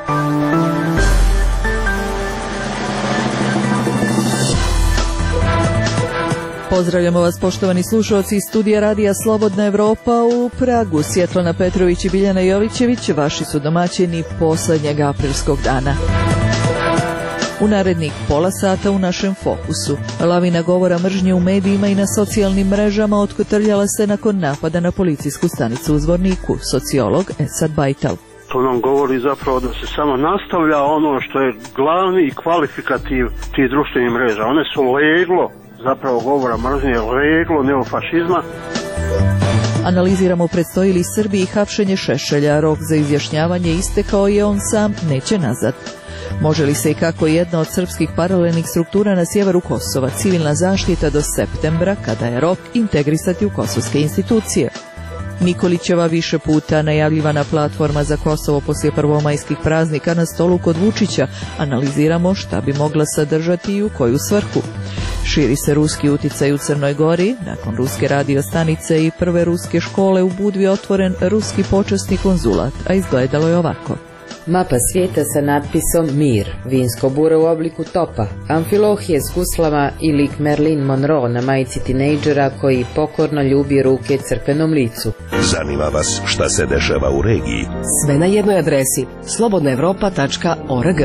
Pozdravljamo vas, poštovani slušalci iz studija Radija Slobodna Evropa u Pragu. Svjetlana Petrović i Biljana Jovićević, vaši su domaćini posljednjeg aprilskog dana. U narednih pola sata u našem fokusu. Lavina govora mržnje u medijima i na socijalnim mrežama otkotrljala se nakon napada na policijsku stanicu u Zvorniku. Sociolog Esad Bajtal. To nam govori zapravo da se samo nastavlja ono što je glavni i kvalifikativ tih društvenih mreža. One su leglo zapravo govora mržnje, leglo neofašizma. Analiziramo predstoji li Srbiji hapšenje Šešelja, rok za izjašnjavanje istekao je, on sam neće nazad. Može li se i kako jedna od srpskih paralelnih struktura na sjeveru Kosova, civilna zaštita do septembra, kada je rok, integrisati u kosovske institucije? Nikolićeva više puta najavljivana platforma za Kosovo poslije prvomajskih praznika na stolu kod Vučića. Analiziramo šta bi mogla sadržati i u koju svrhu. Širi se ruski uticaj u Crnoj Gori. Nakon ruske radiostanice i prve ruske škole u Budvi otvoren ruski počasni konzulat, a izgledalo je ovako. Mapa svijeta sa natpisom Mir, vinsko bure u obliku topa, amfilohije s guslama i lik Marilyn Monroe na majici tinejdžera koji pokorno ljubi ruke crkvenom licu. Zanima vas šta se dešava u regiji? Sve na jednoj adresi slobodnaevropa.org.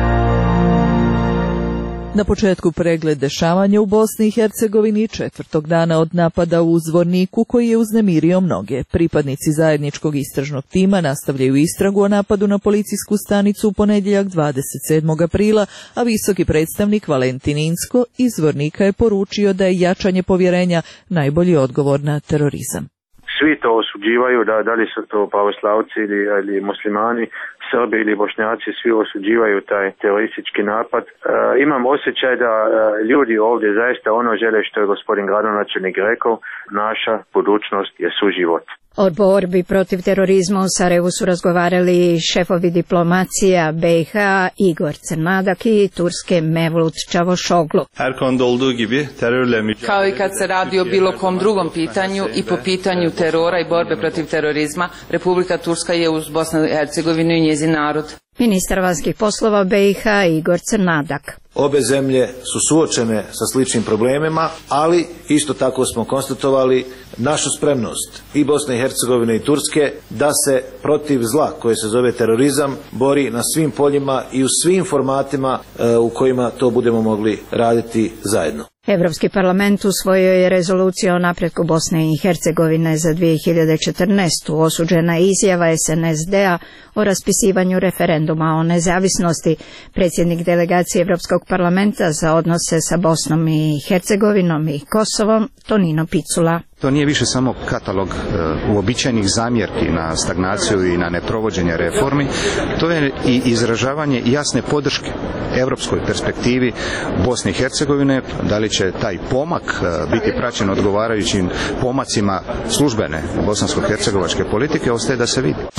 Na početku pregled dešavanja u Bosni i Hercegovini četvrtog dana od napada u Zvorniku koji je uznemirio mnoge. Pripadnici zajedničkog istražnog tima nastavljaju istragu o napadu na policijsku stanicu u ponedjeljak 27. aprila, a visoki predstavnik Valentin Inzko iz Zvornika je poručio da je jačanje povjerenja najbolji odgovor na terorizam. Svi to osuđivaju, da li su to pravoslavci ili muslimani, Srbi ili Bošnjaci, svi osuđivaju taj teroristički napad. Imam osjećaj da ljudi ovdje zaista ono žele što je gospodin gradonačelnik rekao, naša budućnost je suživot. O borbi protiv terorizma u Sarajevu su razgovarali šefovi diplomacija BiH Igor Crnadak i Turske Mevlut Čavuşoglu. Kao i kad se radi o bilo kom drugom pitanju i po pitanju terora i borbe protiv terorizma, Republika Turska je uz Bosnu i Hercegovinu i njezin narod. Ministar vanjskih poslova BiH Igor Crnadak. Obe zemlje su suočene sa sličnim problemima, ali isto tako smo konstatovali našu spremnost i Bosne i Hercegovine i Turske da se protiv zla koje se zove terorizam bori na svim poljima i u svim formatima u kojima to budemo mogli raditi zajedno. Europski parlament usvojio je rezoluciju o napretku Bosne i Hercegovine za 2014. Osuđena izjava SNSD-a o raspisivanju referenduma o nezavisnosti. Predsjednik delegacije Europskog parlamenta za odnose sa Bosnom i Hercegovinom i Kosovom, Tonino Picula. To nije više samo katalog uobičajenih zamjerki na stagnaciju i na neprovođenje reformi, to je i izražavanje jasne podrške europskoj perspektivi Bosne i Hercegovine. Da li će taj pomak biti praćen odgovarajućim pomacima službene bosansko-hercegovačke politike, ostaje da se vidi.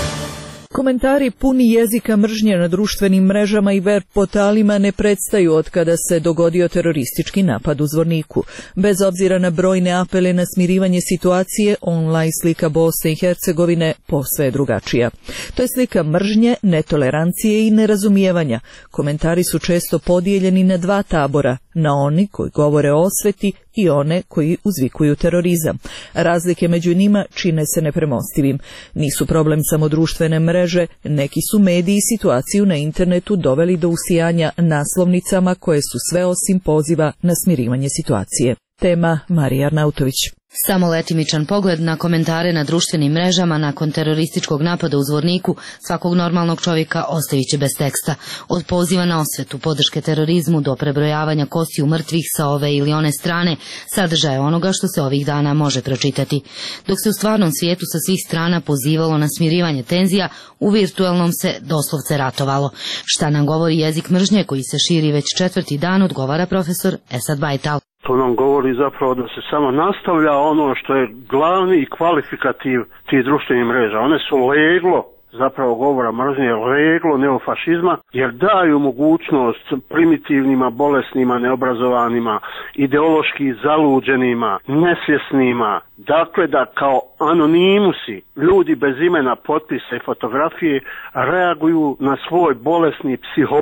Komentari puni jezika mržnje na društvenim mrežama i web portalima ne prestaju od kada se dogodio teroristički napad u Zvorniku. Bez obzira na brojne apele na smirivanje situacije, online slika Bosne i Hercegovine posve je drugačija. To je slika mržnje, netolerancije i nerazumijevanja. Komentari su često podijeljeni na dva tabora, na oni koji govore o osveti i one koji uzvikuju terorizam. Razlike među njima čine se nepremostivim. Nisu problem samo društvene mreže, neki su mediji situaciju na internetu doveli do usijanja naslovnicama koje su sve osim poziva na smirivanje situacije. Tema Marija Arnautović. Samo letimičan pogled na komentare na društvenim mrežama nakon terorističkog napada u Zvorniku svakog normalnog čovjeka ostavit će bez teksta. Od poziva na osvetu, podrške terorizmu do prebrojavanja kostiju mrtvih sa ove ili one strane, sadržaje onoga što se ovih dana može pročitati. Dok se u stvarnom svijetu sa svih strana pozivalo na smirivanje tenzija, u virtualnom se doslovce ratovalo. Šta nam govori jezik mržnje koji se širi već četvrti dan, odgovara profesor Esad Bajtal. To nam govori zapravo da se samo nastavlja ono što je glavni i kvalifikativ tih društvenih mreža. One su leglo zapravo govora mržnje leglo neofašizma, jer daju mogućnost primitivnima, bolesnima, neobrazovanima, ideološki zaluđenima, nesvjesnima, dakle da kao anonimusi, ljudi bez imena, potpisa i fotografije reaguju na svoj bolesni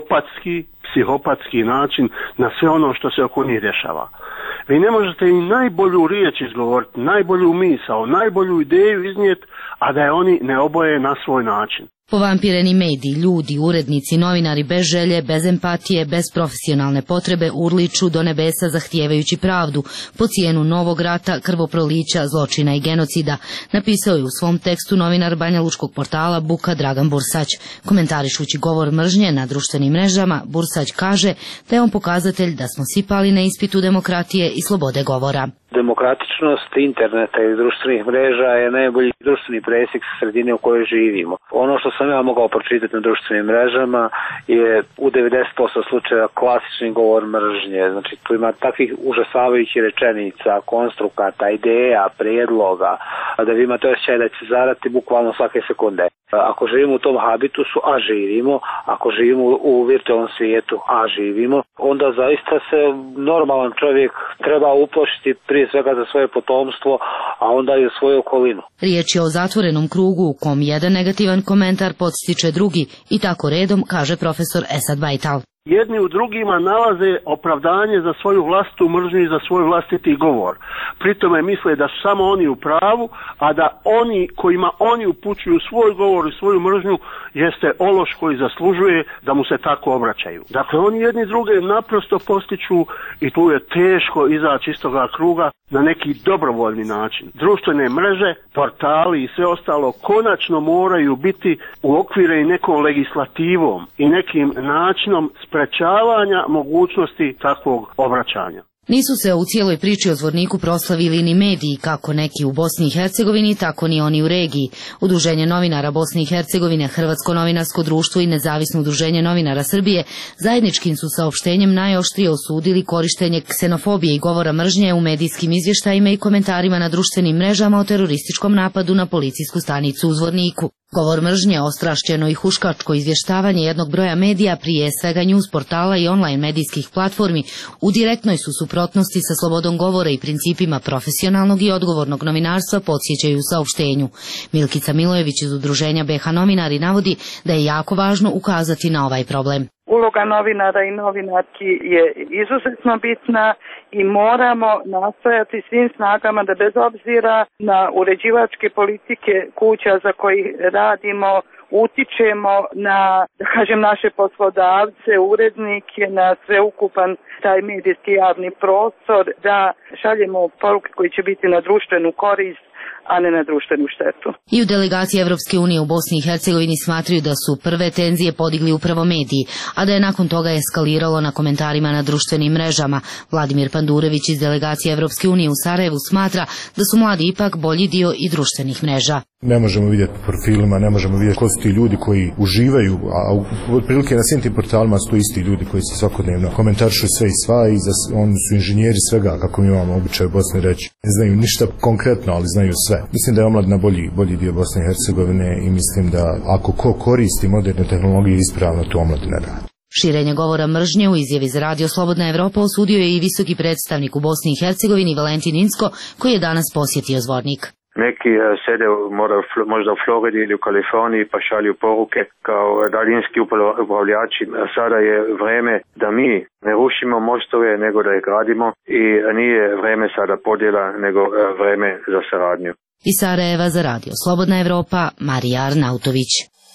psihopatski način na sve ono što se oko njih dešava. Vi ne možete i najbolju riječ izgovoriti, najbolju misao, najbolju ideju iznijeti, a da je oni ne oboje na svoj način. Povampireni mediji, ljudi, urednici, novinari bez želje, bez empatije, bez profesionalne potrebe urliču do nebesa zahtijevajući pravdu po cijenu novog rata, krvoprolića, zločina i genocida, napisao je u svom tekstu novinar banjalučkog portala Buka Dragan Bursać. Komentarišući govor mržnje na društvenim mrežama, Bursać kaže da je on pokazatelj da smo svi pali na ispitu demokratije i slobode govora. Demokratičnost interneta i društvenih mreža je najbolji društveni presjek sredine u kojoj živimo. Ono što sam ja mogao pročitati na društvenim mrežama je u 90% slučajeva klasični govor mržnje. Znači tu ima takvih užasavajućih rečenica, konstrukata, ideja, prijedloga, da vi imate osjećaj da će zarati bukvalno svake sekunde. Ako živimo u tom habitusu, a živimo, ako živimo u virtualnom svijetu, a živimo, onda zaista se normalan čovjek treba uplašiti prije svega za svoje potomstvo, a onda i za svoju okolinu. Riječ je o zatvorenom krugu u kom jedan negativan komentar podstiče drugi i tako redom, kaže profesor Esad Bajtal. Jedni u drugima nalaze opravdanje za svoju vlastitu mržnju i za svoj vlastiti govor. Pritome misle da su samo oni u pravu, a da oni kojima oni upućuju svoj govor i svoju mržnju jeste ološ koji zaslužuje da mu se tako obraćaju. Dakle, oni jedni druge naprosto postiču i tu je teško izaći iz toga kruga na neki dobrovoljni način. Društvene mreže, portali i sve ostalo konačno moraju biti uokvireni nekom legislativom i nekim načinom sprečavanja mogućnosti takvog obraćanja. Nisu se u cijeloj priči o Zvorniku proslavili ni mediji, kako neki u Bosni i Hercegovini, tako ni oni u regiji. Udruženje novinara Bosne i Hercegovine, Hrvatsko novinarsko društvo i Nezavisno udruženje novinara Srbije zajedničkim su saopštenjem najoštrije osudili korištenje ksenofobije i govora mržnje u medijskim izvještajima i komentarima na društvenim mrežama o terorističkom napadu na policijsku stanicu u Zvorniku. Govor mržnje, ostrašćeno i huškačko izvještavanje jednog broja medija, prije svega news portala i online medijskih platformi, u direktnoj su suprotnosti sa slobodom govora i principima profesionalnog i odgovornog novinarstva, podsjećaju u saopštenju. Milkica Milojević iz udruženja BH Novinari navodi da je jako važno ukazati na ovaj problem. Uloga novinara i novinarki je izuzetno bitna i moramo nastojati svim snagama da bez obzira na uređivačke politike kuća za koji radimo, utičemo na, da kažem, naše poslodavce, urednike, na sveukupan taj medijski javni prostor, da šaljemo poruke koji će biti na društvenu korist, a ne na društvenu štetu. I u delegaciji Evropske unije u Bosni i Hercegovini smatraju da su prve tenzije podigli upravo mediji, a da je nakon toga eskaliralo na komentarima na društvenim mrežama. Vladimir Pandurević iz delegacije Evropske unije u Sarajevu smatra da su mladi ipak bolji dio i društvenih mreža. Ne možemo vidjeti po profilima, ne možemo vidjeti ko su ti ljudi koji uživaju, a otprilike na svim tim portalima su to isti ljudi koji se svakodnevno komentarišu sve i sva i oni su inženjeri svega, kako mi imamo običaj u Bosni reći. Ne znaju ništa konkretno, ali znaju sve. Mislim da je omladina bolji dio Bosne i Hercegovine i mislim da ako ko koristi moderne tehnologije ispravno, to omladina radi. Širenje govora mržnje u izjavi za Radio Slobodna Evropa osudio je i visoki predstavnik u Bosni i Hercegovini Valentin Inzko, koji je danas posjetio Zvornik. Neki sede možda u Floridi ili u Kaliforniji pa šalju poruke kao daljinski upravljači. Sada je vreme da mi ne rušimo mostove, nego da ih gradimo i nije vreme sada podjela, nego vreme za saradnju. Iz Sarajeva za Radio Slobodna Evropa, Marija Arnautović.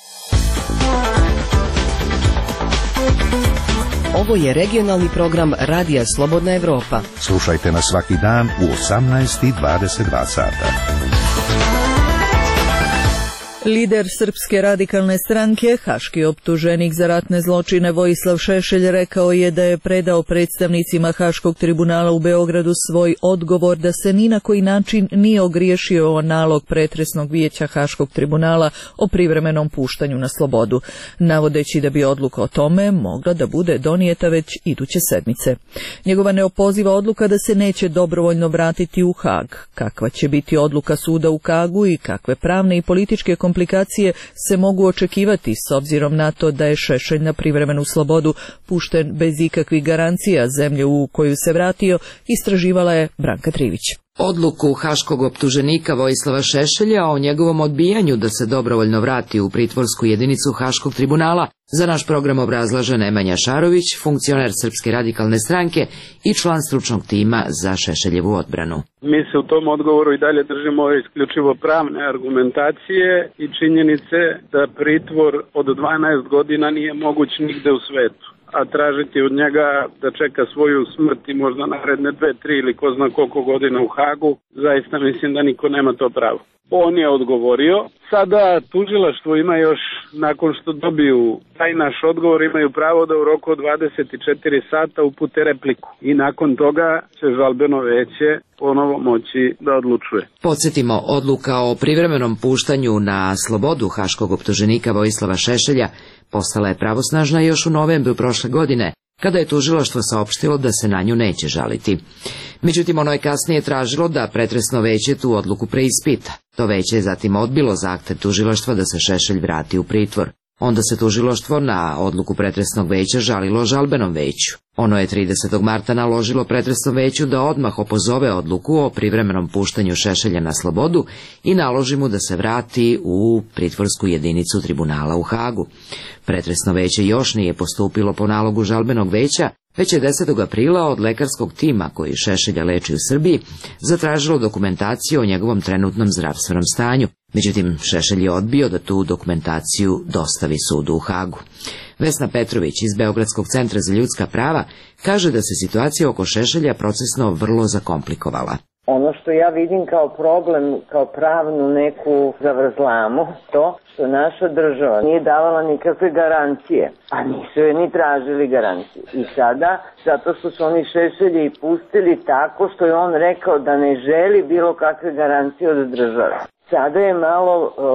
Ovo je regionalni program Radija Slobodna Evropa. Slušajte nas svaki dan u 18:22 sata. Lider Srpske radikalne stranke, haški optuženik za ratne zločine Vojislav Šešelj rekao je da je predao predstavnicima Haškog tribunala u Beogradu svoj odgovor da se ni na koji način nije ogriješio o nalog pretresnog vijeća Haškog tribunala o privremenom puštanju na slobodu, navodeći da bi odluka o tome mogla da bude donijeta već iduće sedmice. Njegova neopoziva odluka da se neće dobrovoljno vratiti u Hag. Kakva će biti odluka suda u Hagu i kakve pravne i političke komplikacije se mogu očekivati s obzirom na to da je Šešelj na privremenu slobodu pušten bez ikakvih garancija. Zemlju u koju se vratio istraživala je Branka Trivić. Odluku haškog optuženika Vojislava Šešelja o njegovom odbijanju da se dobrovoljno vrati u pritvorsku jedinicu Haškog tribunala za naš program obrazlaže Nemanja Šarović, funkcioner Srpske radikalne stranke i član stručnog tima za Šešeljevu odbranu. Mi se u tom odgovoru i dalje držimo isključivo pravne argumentacije i činjenice da pritvor od 12 godina nije moguć nigde u svetu, a tražiti od njega da čeka svoju smrt i možda naredne 2, 3 ili ko zna koliko godina u Hagu, zaista mislim da niko nema to pravo. On je odgovorio. Sada tužilaštvo ima još, nakon što dobiju taj naš odgovor, imaju pravo da u roku od 24 sata upute repliku. I nakon toga će žalbeno veće ponovo moći da odlučuje. Podsjetimo, odluka o privremenom puštanju na slobodu haškog optuženika Vojislava Šešelja postala je pravosnažna još u novembru prošle godine, kada je tužilaštvo saopštilo da se na nju neće žaliti. Međutim, ono je kasnije tražilo da pretresno veće tu odluku preispita. To veće je zatim odbilo zahtev tužilaštva da se Šešelj vrati u pritvor. Onda se tužilaštvo na odluku pretresnog veća žalilo žalbenom veću. Ono je 30. marta naložilo pretresnom veću da odmah opozove odluku o privremenom puštanju Šešelja na slobodu i naloži mu da se vrati u pritvorsku jedinicu tribunala u Hagu. Pretresno veće još nije postupilo po nalogu žalbenog veća, već je 10. aprila od lekarskog tima koji Šešelja leči u Srbiji zatražilo dokumentaciju o njegovom trenutnom zdravstvenom stanju. Međutim, Šešelj je odbio da tu dokumentaciju dostavi sudu u Hagu. Vesna Petrović iz Beogradskog centra za ljudska prava kaže da se situacija oko Šešelja procesno vrlo zakomplikovala. Ono što ja vidim kao problem, kao pravnu neku zavrzlamu, to što naša država nije davala nikakve garancije, a nisu je ni tražili garancije. I sada, zato što su oni Šešelja i pustili tako što je on rekao da ne želi bilo kakve garancije od države. Sada je malo,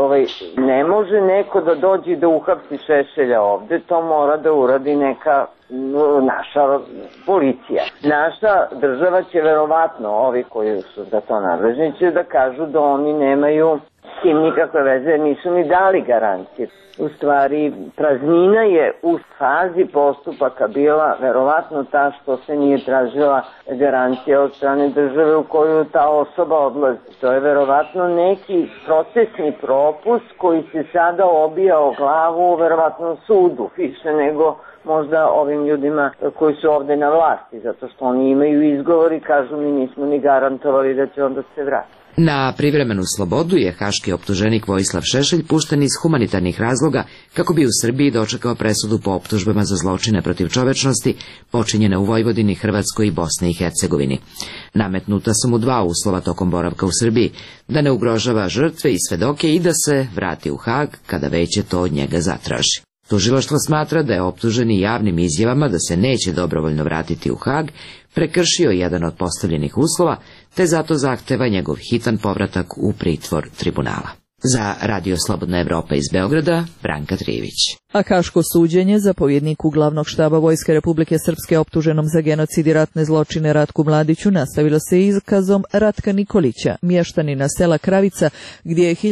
ne može neko da dođe da uhapsi Šešelja ovde, to mora da uradi neka naša policija. Naša država će verovatno, ovi koji su za to nadležni, će da kažu da oni nemaju s tim nikakve veze, nisu ni dali garancije. U stvari, praznina je u fazi postupaka bila verovatno ta što se nije tražila garancija od strane države u koju ta osoba odlazi. To je verovatno neki procesni propust koji se sada obija o glavu verovatno sudu, više nego možda ovim ljudima koji su ovde na vlasti, zato što oni imaju izgovor i kažu mi nismo ni garantovali da će onda se vratiti. Na privremenu slobodu je haški optuženik Vojislav Šešelj pušten iz humanitarnih razloga kako bi u Srbiji dočekao presudu po optužbama za zločine protiv čovečnosti počinjene u Vojvodini, Hrvatskoj i Bosni i Hercegovini. Nametnuta su mu 2 uslova tokom boravka u Srbiji, da ne ugrožava žrtve i svedoke i da se vrati u Hag kada veće to od njega zatraži. Tužilaštvo smatra da je optuženi javnim izjavama da se neće dobrovoljno vratiti u Hag prekršio jedan od postavljenih uslova, te zato zahteva njegov hitan povratak u pritvor tribunala. Za Radio Slobodna Evropa iz Beograda, Branka Trivić. A haško suđenje zapovjedniku glavnog štaba Vojske Republike Srpske optuženom za genocid i ratne zločine Ratku Mladiću nastavilo se iskazom Ratka Nikolića, mještanina sela Kravica, gdje je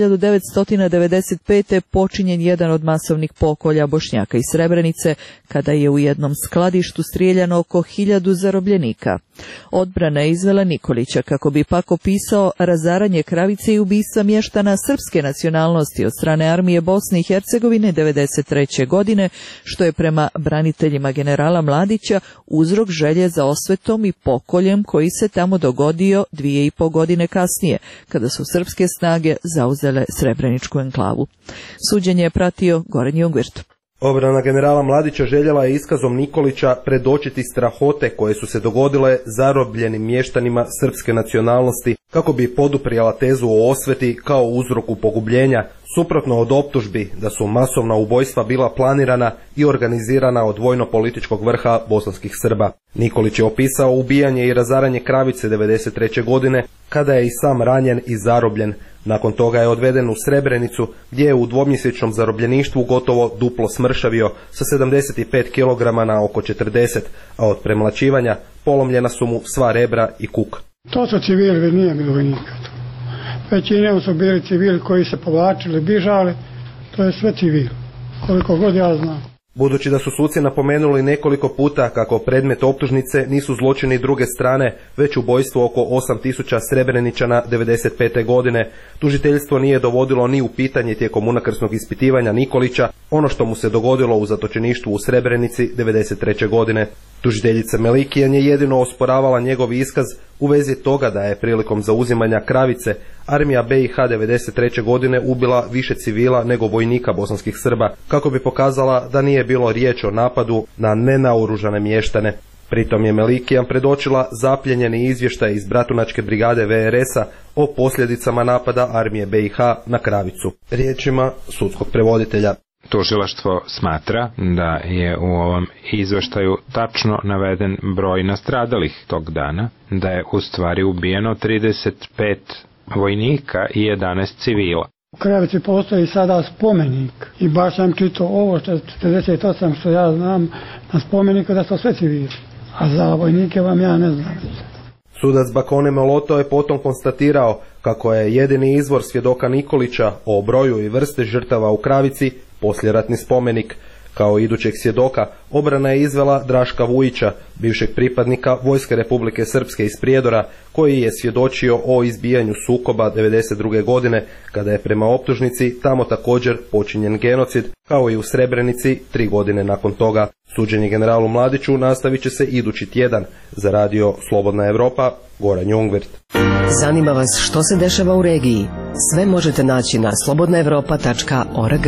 1995. počinjen jedan od masovnih pokolja Bošnjaka iz Srebrenice, kada je u jednom skladištu strijeljano oko 1000 zarobljenika. Odbrana je izvela Nikolića kako bi pak opisao razaranje Kravice i ubistva mještana srpske nacionalnosti od strane armije Bosne i Hercegovine 1993. godine, što je prema braniteljima generala Mladića uzrok želje za osvetom i pokoljem koji se tamo dogodio 2,5 godine kasnije, kada su srpske snage zauzele Srebreničku enklavu. Suđenje je pratio Goran Jungwirth. Obrana generala Mladića željela je iskazom Nikolića predočiti strahote koje su se dogodile zarobljenim mještanima srpske nacionalnosti kako bi poduprijala tezu o osveti kao uzroku pogubljenja, suprotno od optužbi da su masovna ubojstva bila planirana i organizirana od vojno-političkog vrha bosanskih Srba. Nikolić je opisao ubijanje i razaranje Kravice 1993. godine, kada je i sam ranjen i zarobljen. Nakon toga je odveden u Srebrenicu, gdje je u dvomjesečnom zarobljeništvu gotovo duplo smršavio sa 75 kg na oko 40, a od premlaćivanja polomljena su mu sva rebra i kuk. To su civili, nije bilo vojnika. većinom su bili civili koji se povlačili, bižali, to je sve civil, koliko god ja znam. Budući da su suci napomenuli nekoliko puta kako predmet optužnice nisu zločini druge strane, već ubojstvo oko 8000 Srebreničana 1995. godine, tužiteljstvo nije dovodilo ni u pitanje tijekom unakrsnog ispitivanja Nikolića ono što mu se dogodilo u zatočeništvu u Srebrenici 1993. godine. Tužiteljica Melikijan je jedino osporavala njegov iskaz u vezi toga da je prilikom zauzimanja Kravice armija BiH 1993. godine ubila više civila nego vojnika bosanskih Srba, kako bi pokazala da nije bilo riječ o napadu na nenaoružane mještane. Pritom je Melikijan predočila zapljenjeni izvještaj iz Bratunačke brigade VRS-a o posljedicama napada armije BiH na Kravicu. Riječima sudskog prevoditelja. Tužilaštvo smatra da je u ovom izveštaju tačno naveden broj nastradalih tog dana, da je u stvari ubijeno 35 vojnika i 11 civila. U Kravici postoji sada spomenik i baš sam čitao ovo što 48 što ja znam na spomeniku da su sve civili, a za vojnike vam ja ne znam. Sudac Bakone Moloto je potom konstatirao kako je jedini izvor svjedoka Nikolića o broju i vrste žrtava u Kravici poslijeratni spomenik. Kao idućeg svjedoka obrana je izvela Draška Vujića, bivšeg pripadnika Vojske Republike Srpske iz Prijedora, koji je svjedočio o izbijanju sukoba 1992. godine, kada je prema optužnici tamo također počinjen genocid, kao i u Srebrenici 3 godine nakon toga. Suđenje generalu Mladiću nastavit će se idući tjedan. Za radio Slobodna Europa, Goran Jungwirth. Zanima vas što se dešava u regiji? Sve možete naći na slobodnaevropa.org.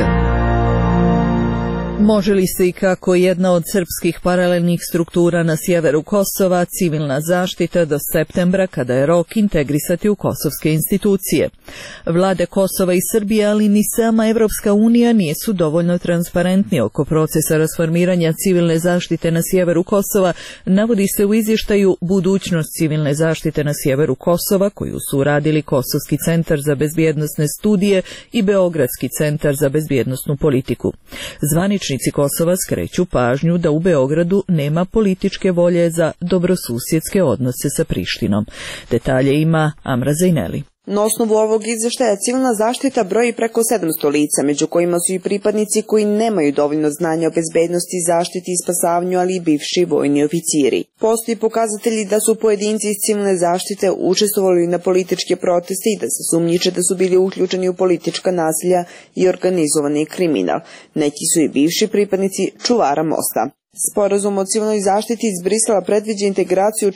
Može li se i kako jedna od srpskih paralelnih struktura na sjeveru Kosova, civilna zaštita, do septembra, kada je rok, integrisati u kosovske institucije? Vlade Kosova i Srbije, ali ni sama Evropska unija nisu dovoljno transparentni oko procesa rasformiranja civilne zaštite na sjeveru Kosova, navodi se u izvještaju Budućnost civilne zaštite na sjeveru Kosova, koju su uradili Kosovski centar za bezbjednosne studije i Beogradski centar za bezbjednosnu politiku. Zvaničnici Kosova skreću pažnju da u Beogradu nema političke volje za dobrosusjedske odnose sa Prištinom. Detalje ima Amra Zejneli. Na osnovu ovog izvještaja civilna zaštita broji preko 700 lica, među kojima su i pripadnici koji nemaju dovoljno znanja o bezbednosti, zaštiti i spasavanju, ali i bivši vojni oficiri. Postoji pokazatelji da su pojedinci iz civilne zaštite učestvovali na političke proteste i da se sumnjiče da su bili uključeni u politička nasilja i organizovani kriminal. Neki su i bivši pripadnici čuvara mosta. Sporazum o civilnoj zaštiti iz Brisela predviđa integraciju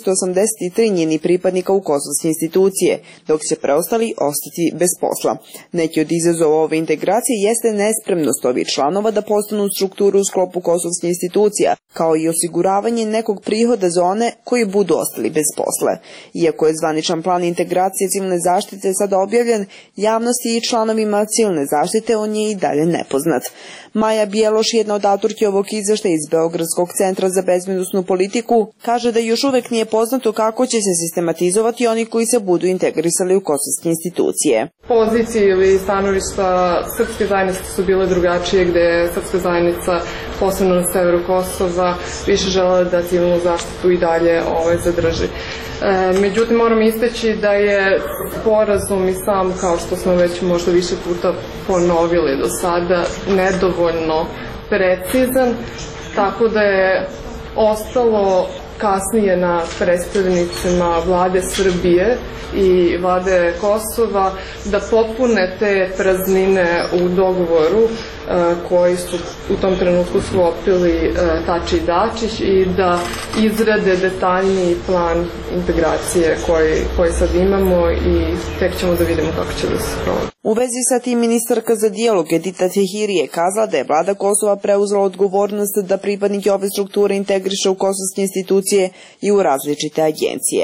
483 njeni pripadnika u kosovske institucije, dok će preostali ostati bez posla. Neki od izazova ove integracije jeste nespremnost ovih članova da postanu strukturu u sklopu kosovske institucija, kao i osiguravanje nekog prihoda za one koji budu ostali bez posla. Iako je zvaničan plan integracije civilne zaštite sada objavljen, javnosti i članovima civilne zaštite on je i dalje nepoznat. Maja Bjeloš, jedna od autorki ovog izvještaja iz Beogradskog centra za bezbednosnu politiku, kaže da još uvek nije poznato kako će se sistematizovati oni koji se budu integrisali u kosovske institucije. Pozicije ili stanovišta srpske zajednice su bile drugačije, gde je srpska zajednica, posebno na severu Kosova, više želela da civilnu zaštitu i dalje zadrži. Međutim, moram istaći da je sporazum i sam, kao što smo već možda više puta ponovili do sada, nedovoljno precizan, tako da je ostalo kasnije na predstavnicima vlade Srbije i vlade Kosova da popune te praznine u dogovoru koji su u tom trenutku sklopili Tači i Dačić i da izrade detaljniji plan integracije koji sad imamo i tek ćemo da vidimo kako će da se provodi. U vezi sa tim ministarka za dijalog Edita Tehiri je kazala da je vlada Kosova preuzela odgovornost da pripadnike ove strukture integriše u kosovske institucije i u različite agencije.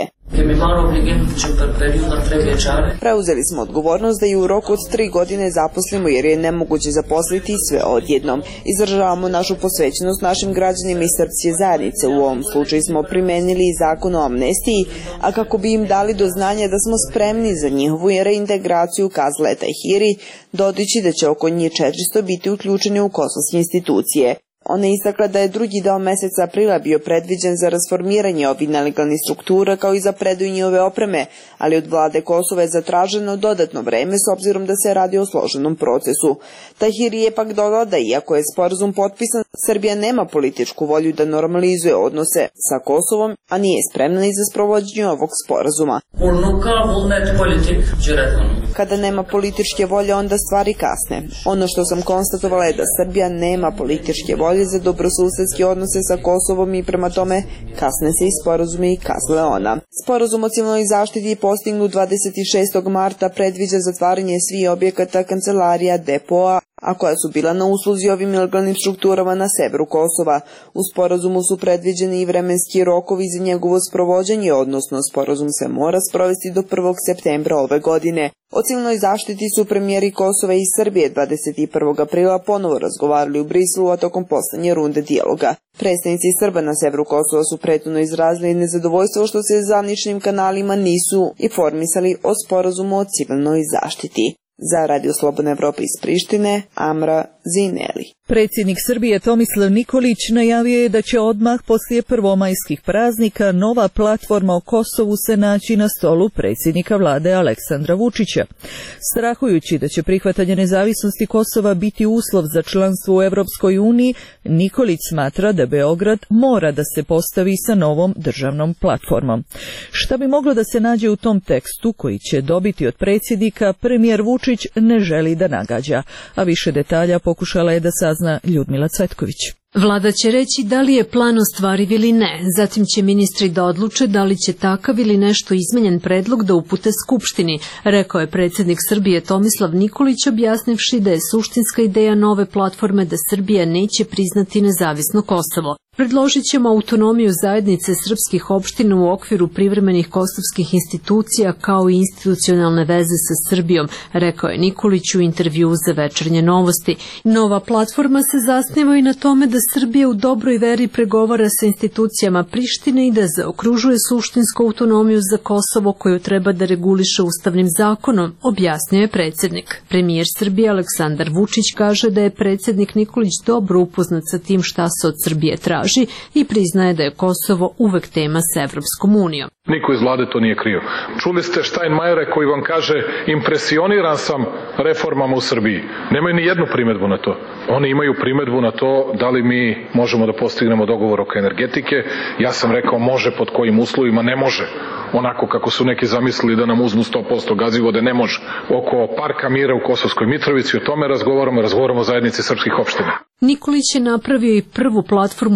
Preuzeli smo odgovornost da i u roku od 3 godine zaposlimo jer je nemoguće zaposliti sve odjednom. Izražavamo našu posvećenost našim građanima iz srpske zajednice. U ovom slučaju smo primenili i zakon o amnestiji, a kako bi im dali do znanja da smo spremni za njihovu reintegraciju, kazala je Tahiri, dodajući da će oko njih 400 biti uključeni u kosovske institucije. Ona je istakla da je drugi deo meseca aprila bio predviđen za rasformiranje ovih nelegalnih struktura kao i za predaju njihove opreme, ali od vlade Kosova je zatraženo dodatno vreme s obzirom da se radi o složenom procesu. Tahiri je pak dodala da iako je sporazum potpisan, Srbija nema političku volju da normalizuje odnose sa Kosovom, a nije spremna ni za sprovođenje ovog sporazuma. Kada nema političke volje, onda stvari kasne. Ono što sam konstatovala je da Srbija nema političke volje za dobrosusedske odnose sa Kosovom i prema tome kasne se i sporazumi, kazala ona. Sporazum o civilnoj zaštiti postignut 26. marta predviđa zatvaranje svih objekata, kancelarija, depoa, a koja su bila na usluzi ovim ilegalnim strukturama na severu Kosova. U sporazumu su predviđeni i vremenski rokovi za njegovo sprovođenje, odnosno sporazum se mora sprovesti do 1. septembra ove godine. O civilnoj zaštiti su premijeri Kosova i Srbije 21. aprila ponovo razgovarali u Briselu, a tokom poslednje runde dijaloga. Predstavnici Srba na severu Kosova su prethodno izrazili nezadovoljstvo što se zvaničnim kanalima nisu informisali o sporazumu o civilnoj zaštiti. Za Radio Slobodna Evropa iz Prištine, Amra Zineli. Predsjednik Srbije Tomislav Nikolić najavio je da će odmah poslije prvomajskih praznika nova platforma o Kosovu se naći na stolu predsjednika vlade Aleksandra Vučića. Strahujući da će prihvatanje nezavisnosti Kosova biti uslov za članstvo u Evropskoj uniji, Nikolić smatra da Beograd mora da se postavi sa novom državnom platformom. Šta bi moglo da se nađe u tom tekstu koji će dobiti od predsjednika, premijer Vučić ne želi da nagađa, a više detalja pokušala je da sazna Ljudmila Cvetković. Vlada će reći da li je plan ostvariv ili ne, zatim će ministri da odluče da li će takav ili nešto izmenjen predlog da upute Skupštini, rekao je predsjednik Srbije Tomislav Nikolić, objasnivši da je suštinska ideja nove platforme da Srbija neće priznati nezavisno Kosovo. Predložit ćemo autonomiju zajednice srpskih opština u okviru privremenih kosovskih institucija kao i institucionalne veze sa Srbijom, rekao je Nikolić u intervjuu za Večernje novosti. Nova platforma se zasniva i na tome da Srbija u dobroj veri pregovara sa institucijama Prištine i da zaokružuje suštinsku autonomiju za Kosovo koju treba da reguliše ustavnim zakonom, objasnio je predsjednik. Premijer Srbije Aleksandar Vučić kaže da je predsjednik Nikolić dobro upoznat sa tim šta se od Srbije traži i priznaje da je Kosovo uvek tema sa Evropskom unijom. Niko iz vlade to nije krio. Čuli ste Štajnmajera koji vam kaže impresioniran sam reformama u Srbiji. Nemaju ni jednu primedbu na to. Oni imaju primedbu na to da li mi možemo da postignemo dogovor oko energetike. Ja sam rekao može pod kojim uslovima, ne može. Onako kako su neki zamislili da nam uzmu 100% gazivode, ne može. Oko Parka mira u Kosovskoj Mitrovici, o tome razgovaramo o zajednici srpskih opština. Nikolić je napravio i prvu platformu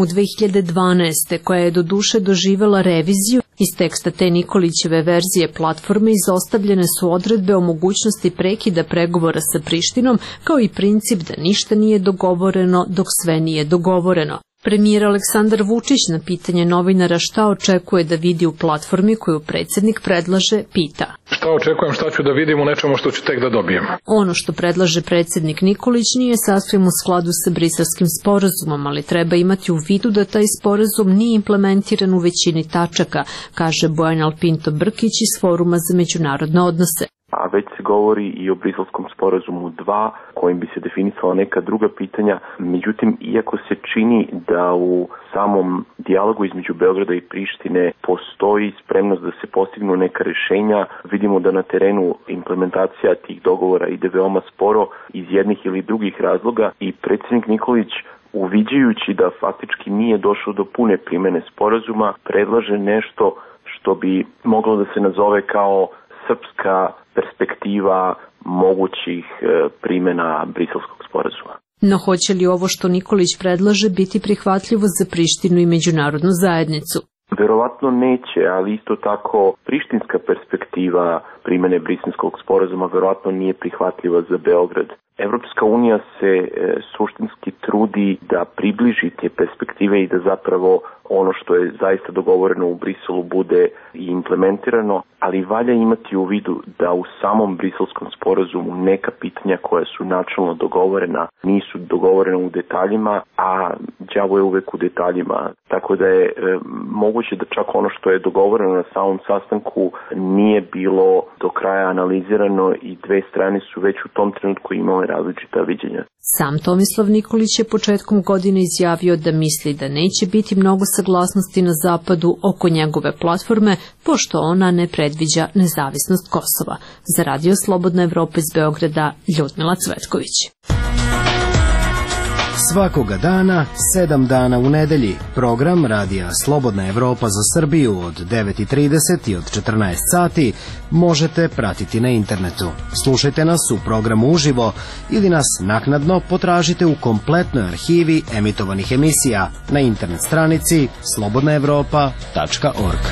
2012. koja je doduše doživela reviziju. Iz teksta te Nikolićeve verzije platforme izostavljene su odredbe o mogućnosti prekida pregovora sa Prištinom, kao i princip da ništa nije dogovoreno dok sve nije dogovoreno. Premijer Aleksandar Vučić na pitanje novinara šta očekuje da vidi u platformi koju predsjednik predlaže, pita. Šta očekujem, šta ću da vidim u nečemu što ću tek da dobijem? Ono što predlaže predsjednik Nikolić nije sasvim u skladu sa Briselskim sporazumom, ali treba imati u vidu da taj sporazum nije implementiran u većini tačaka, kaže Bojan Alpinto Brkić iz Foruma za međunarodne odnose. A već se govori i o Briselskom sporazumu 2, kojim bi se definisala neka druga pitanja. Međutim, iako se čini da u samom dijalogu između Beograda i Prištine postoji spremnost da se postignu neka rješenja, vidimo da na terenu implementacija tih dogovora ide veoma sporo iz jednih ili drugih razloga i predsjednik Nikolić, uviđajući da faktički nije došlo do pune primjene sporazuma, predlaže nešto što bi moglo da se nazove kao srpska perspektiva mogućih primjena Briselskog sporazuma. No hoće li ovo što Nikolić predlaže biti prihvatljivo za Prištinu i međunarodnu zajednicu? Verovatno neće, ali isto tako prištinska perspektiva primjene Briselskog sporazuma verovatno nije prihvatljiva za Beograd. Evropska unija se suštinski trudi da približi te perspektive i da zapravo ono što je zaista dogovoreno u Briselu bude i implementirano, ali valja imati u vidu da u samom Briselskom sporazumu neka pitanja koja su načelno dogovorena nisu dogovorena u detaljima, a đavo je uvek u detaljima. Tako da je moguće da čak ono što je dogovoreno na samom sastanku nije bilo do kraja analizirano i dve strane su već u tom trenutku imale različita viđenja. Sam Tomislav Nikolić je početkom godine izjavio da misli da neće biti mnogo saglasnosti na zapadu oko njegove platforme, pošto ona ne predviđa nezavisnost Kosova. Za Radio Slobodna Evropa iz Beograda, Ljudmila Cvetković. Svakoga dana, 7 dana u nedelji, program Radija Slobodna Evropa za Srbiju od 9:30 i od 14 sati možete pratiti na internetu. Slušajte nas u programu uživo ili nas naknadno potražite u kompletnoj arhivi emitovanih emisija na internet stranici slobodnaevropa.org.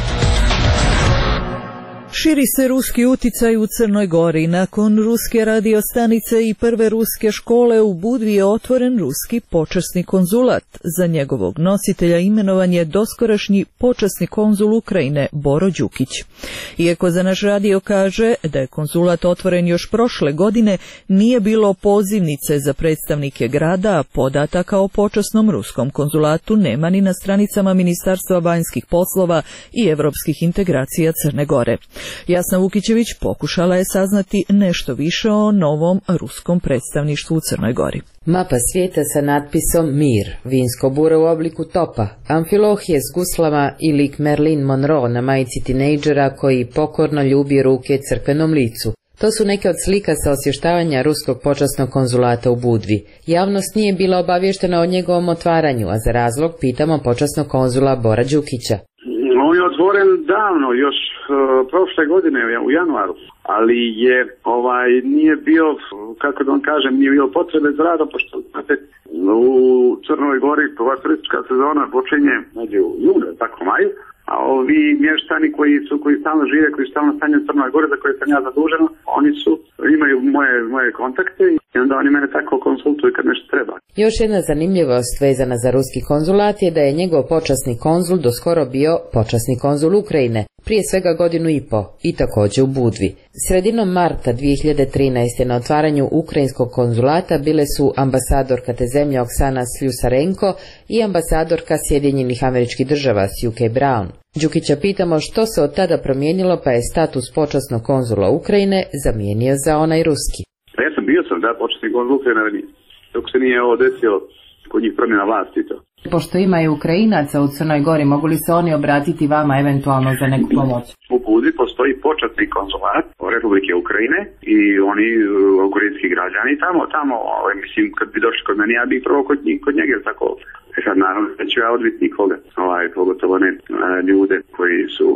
Širi se ruski uticaj u Crnoj Gori. Nakon ruske radiostanice i prve ruske škole u Budvi je otvoren ruski počasni konzulat. Za njegovog nositelja imenovan je doskorašnji počasni konzul Ukrajine Boro Đukić. Iako za naš radio kaže da je konzulat otvoren još prošle godine, nije bilo pozivnice za predstavnike grada, a podataka o počasnom ruskom konzulatu nema ni na stranicama Ministarstva vanjskih poslova i evropskih integracija Crne Gore. Jasna Vukićević pokušala je saznati nešto više o novom ruskom predstavništvu u Crnoj Gori. Mapa svijeta sa natpisom Mir, vinsko bure u obliku topa, amfilohije s guslama i lik Marilyn Monroe na majici tinejdžera koji pokorno ljubi ruke crkvenom licu. To su neke od slika sa osvještavanja ruskog počasnog konzulata u Budvi. Javnost nije bila obavještena o njegovom otvaranju, a za razlog pitamo počasnog konzula Bora Đukića. On je otvoren davno, još prošle godine u januaru, ali je nije bio, kako da vam kažem, nije bio potrebe za rada, pošto znate, u Crnoj Gori turistička sezona počinje u junu, tako maju, a ovi mještani koji stalno žive, koji stalno stanju u Crnoj Gori, za koje sam ja zadužen, oni imaju moje kontakte i onda oni mene tako konsultuju kad nešto treba. Još jedna zanimljivost vezana za ruski konzulat je da je njegov počasni konzul doskoro bio počasni konzul Ukrajine, prije svega godinu i po, i također u Budvi. Sredinom marta 2013. na otvaranju ukrajinskog konzulata bile su ambasadorka te zemlje Oksana Sljusarenko i ambasadorka Sjedinjenih Američkih Država Sjuke Brown. Đukića pitamo što se od tada promijenilo, pa je status počasnog konzula Ukrajine zamijenio za onaj ruski. Ja sam bio počasni konzul Ukrajine, dok se nije ovo desilo kod njih promjena vlasti to. Pošto ima i Ukrajinaca u Crnoj Gori, mogu li se oni obratiti vama eventualno za neku pomoć? U Budvi postoji počasni konzulat Republike Ukrajine i oni ukrajinski građani tamo, mislim, kad bi došli kod mene, ja bih prvo kod njega, tako. Sad naravno da ću ja odbiti nikoga, pogotovo ne ljude koji su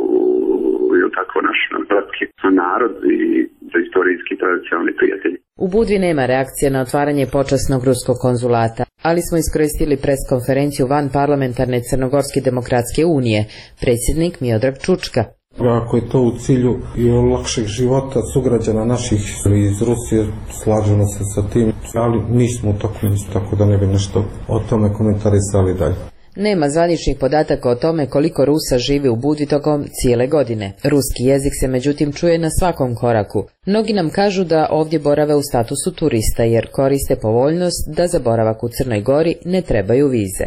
tako naš narod i istorijski tradicionalni prijatelji. U Budvi nema reakcije na otvaranje počasnog ruskog konzulata, ali smo iskoristili preskonferenciju van parlamentarne Crnogorske demokratske unije, predsjednik Miodrag Čučka. Ako je to u cilju i lakšeg života sugrađana naših iz Rusije, slažemo se sa tim, ali nismo u toku, tako da ne bi nešto o tome komentarisali dalje. Nema zvaničnih podataka o tome koliko Rusa živi u Budvi tokom cijele godine. Ruski jezik se međutim čuje na svakom koraku. Mnogi nam kažu da ovdje borave u statusu turista jer koriste povoljnost da za boravak u Crnoj Gori ne trebaju vize.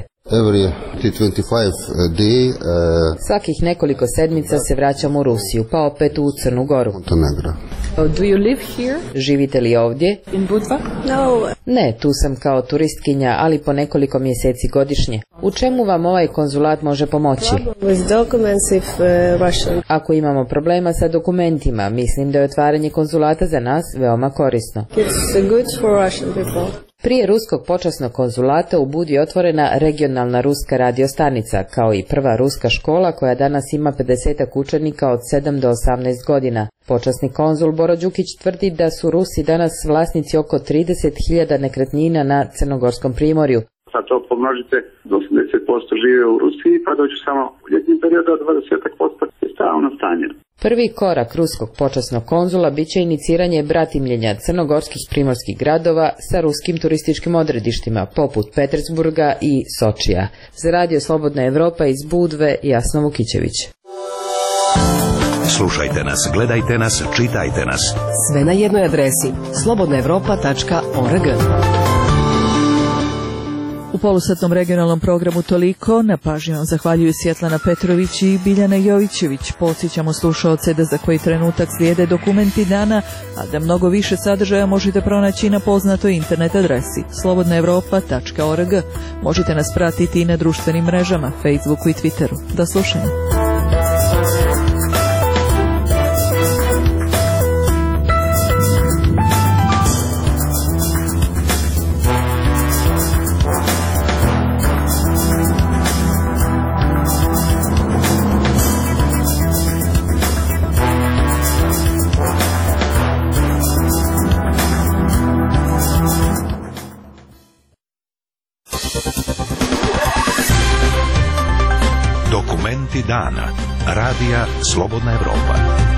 Svakih nekoliko sedmica se vraćam u Rusiju, pa opet u Crnu Goru. Do you live here? Živite li ovdje? In Budva? No. Ne, tu sam kao turistkinja, ali po nekoliko mjeseci godišnje. U čemu vam ovaj konzulat može pomoći? Ako imamo problema sa dokumentima, mislim da je otvaranje konzulata za nas veoma korisno. Prije ruskog počasnog konzulata u Budvi je otvorena regionalna ruska radiostanica, kao i prva ruska škola koja danas ima 50 učenika od 7 do 18 godina. Počasni konzul Boro Đukić tvrdi da su Rusi danas vlasnici oko 30.000 nekretnina na Crnogorskom primorju. Sad to pomnožite, do 80% žive u Rusiji, pa dođu samo u ljetnim periodu, a 20% je stalno stanje. Prvi korak ruskog počasnog konzula bit će iniciranje bratimljenja crnogorskih primorskih gradova sa ruskim turističkim odredištima, poput Petersburga i Sočija. Za Radio Slobodna Evropa iz Budve, Jasna Vukićević. Slušajte nas, gledajte nas, čitajte nas. Sve na jednoj adresi slobodnaevropa.org. U polusatnom regionalnom programu toliko, na pažnju vam zahvaljuju Svjetlana Petrović i Biljana Jovićević. Podsjećamo slušaoce da za koji trenutak slijede dokumenti dana, a da mnogo više sadržaja možete pronaći na poznatoj internet adresi slobodnaevropa.org. Možete nas pratiti i na društvenim mrežama, Facebooku i Twitteru. Do slušanja. Dokumenti dana. Radija Slobodna Evropa.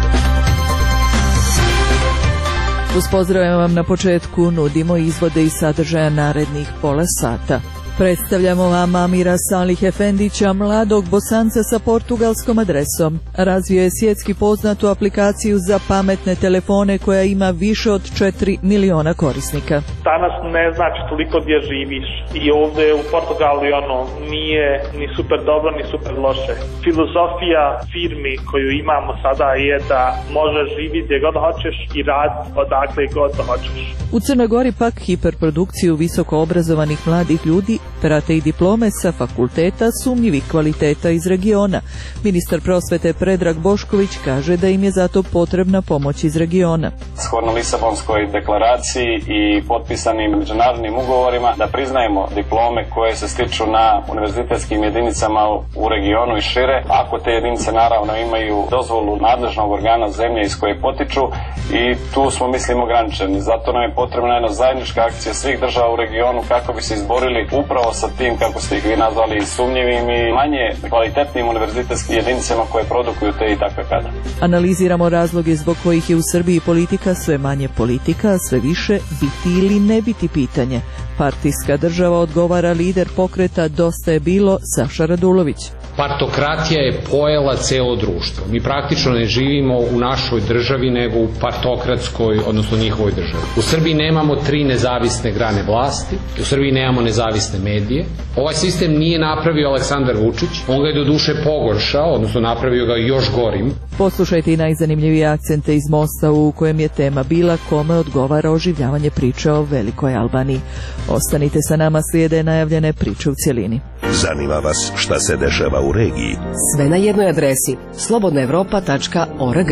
Uz pozdrav vam na početku nudimo izvode iz sadržaja narednih pola sata. Predstavljamo vam Amira Salih Efendića, mladog Bosanca sa portugalskom adresom. Razvio je svjetski poznatu aplikaciju za pametne telefone koja ima više od 4 miliona korisnika. Danas ne znači toliko gdje živiš i ovdje u Portugalu nije ni super dobro ni super loše. Filozofija firmi koju imamo sada je da možeš živjeti gdje god hoćeš i raditi odakle god hoćeš. U Crnoj Gori pak hiperprodukciju visoko obrazovanih mladih ljudi prate i diplome sa fakulteta sumnjivih kvaliteta iz regiona. Ministar prosvete Predrag Bošković kaže da im je zato potrebna pomoć iz regiona. Shodno Lisabonskoj deklaraciji i potpisanim međunarodnim ugovorima da priznajemo diplome koje se stiču na univerzitetskim jedinicama u regionu i šire, ako te jedinice naravno imaju dozvolu nadležnog organa zemlje iz koje potiču, i tu smo mislim ograničeni. Zato nam je potrebna jedna zajednička akcija svih država u regionu kako bi se izborili upravo sa tim, kako ste ih vi nazvali, sumnjivim i manje kvalitetnim univerzitetskim jedinicama koje produkuju te i takve kadre. Analiziramo razloge zbog kojih je u Srbiji politika sve manje politika, a sve više biti ili ne biti pitanje. Partijska država, odgovara lider pokreta Dosta je bilo Saša Radulović. Partokratija je pojela celo društvo. Mi praktično ne živimo u našoj državi, nego u partokratskoj, odnosno njihovoj državi. U Srbiji nemamo 3 nezavisne grane vlasti, u Srbiji nemamo nezavisne medije. Ovaj sistem nije napravio Aleksandar Vučić, on ga je do duše pogoršao, odnosno napravio ga još gorim. Poslušajte i najzanimljivije akcente iz Mosta u kojem je tema bila kome odgovara oživljavanje priče o Velikoj Albaniji. Ostanite sa nama, slijede najavljene priče u cjelini. Zanima vas šta se dešava u regiji? Sve na jednoj adresi slobodnaevropa.org.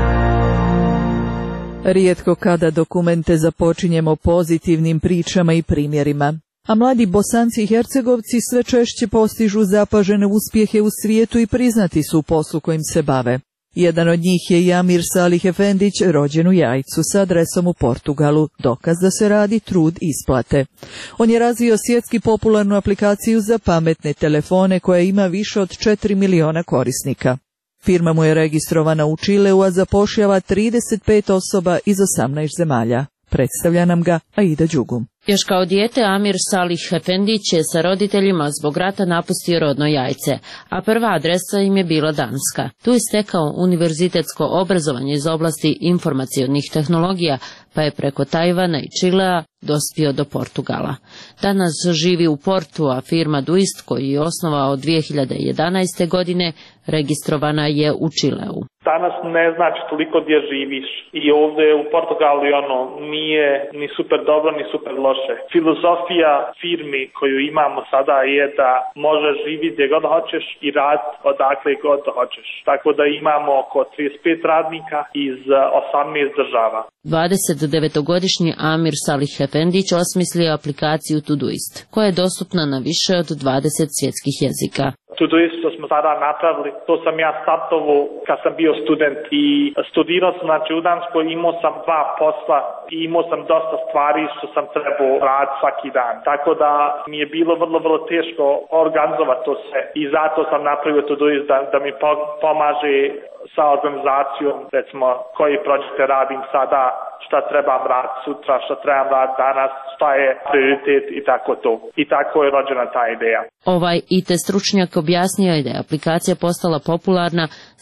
Rijetko kada dokumente započinjemo pozitivnim pričama i primjerima. A mladi Bosanci i Hercegovci sve češće postižu zapažene uspjehe u svijetu i priznati su u poslu kojim se bave. Jedan od njih je i Amir Salih Efendić, rođen u Jajcu sa adresom u Portugalu, dokaz da se radi, trud isplate. On je razvio svjetski popularnu aplikaciju za pametne telefone koja ima više od 4 miliona korisnika. Firma mu je registrovana u Čileu, a zapošljava 35 osoba iz 18 zemalja. Predstavlja nam ga Aida Đugum. Još kao dijete Amir Salih Efendić je sa roditeljima zbog rata napustio rodno Jajce, a prva adresa im je bila Danska. Tu je stekao univerzitetsko obrazovanje iz oblasti informacionih tehnologija, pa je preko Tajvana i Čilea dospio do Portugala. Danas živi u Portu, a firma Duist, koju je osnovao 2011. godine, registrovana je u Čileu. Danas ne znači toliko gdje živiš i ovdje u Portugalu nije ni super dobro ni super loše. Filozofija firmi koju imamo sada je da možeš živjeti gdje god hoćeš i raditi odakle god hoćeš. Tako da imamo oko 35 radnika iz 18 država. 29-godišnji Amir Salih Efendić osmislio aplikaciju Todoist, koja je dostupna na više od 20 svjetskih jezika. Todoist što smo sada napravili, to sam ja startovao kad sam bio student i studirao sam u Danskoj, imao sam 2 posla i imao sam dosta stvari što sam trebao raditi svaki dan. Tako da mi je bilo vrlo teško organizovati to sve i zato sam napravio Todoist da mi pomaže sa organizacijom, recimo koji projekte radim sada, šta trebam raditi sutra, šta trebam raditi danas, šta je prioritet i tako to. I tako je rođena ta ideja. Ovaj IT stručnjak objasnio je da je aplikacija postala popularna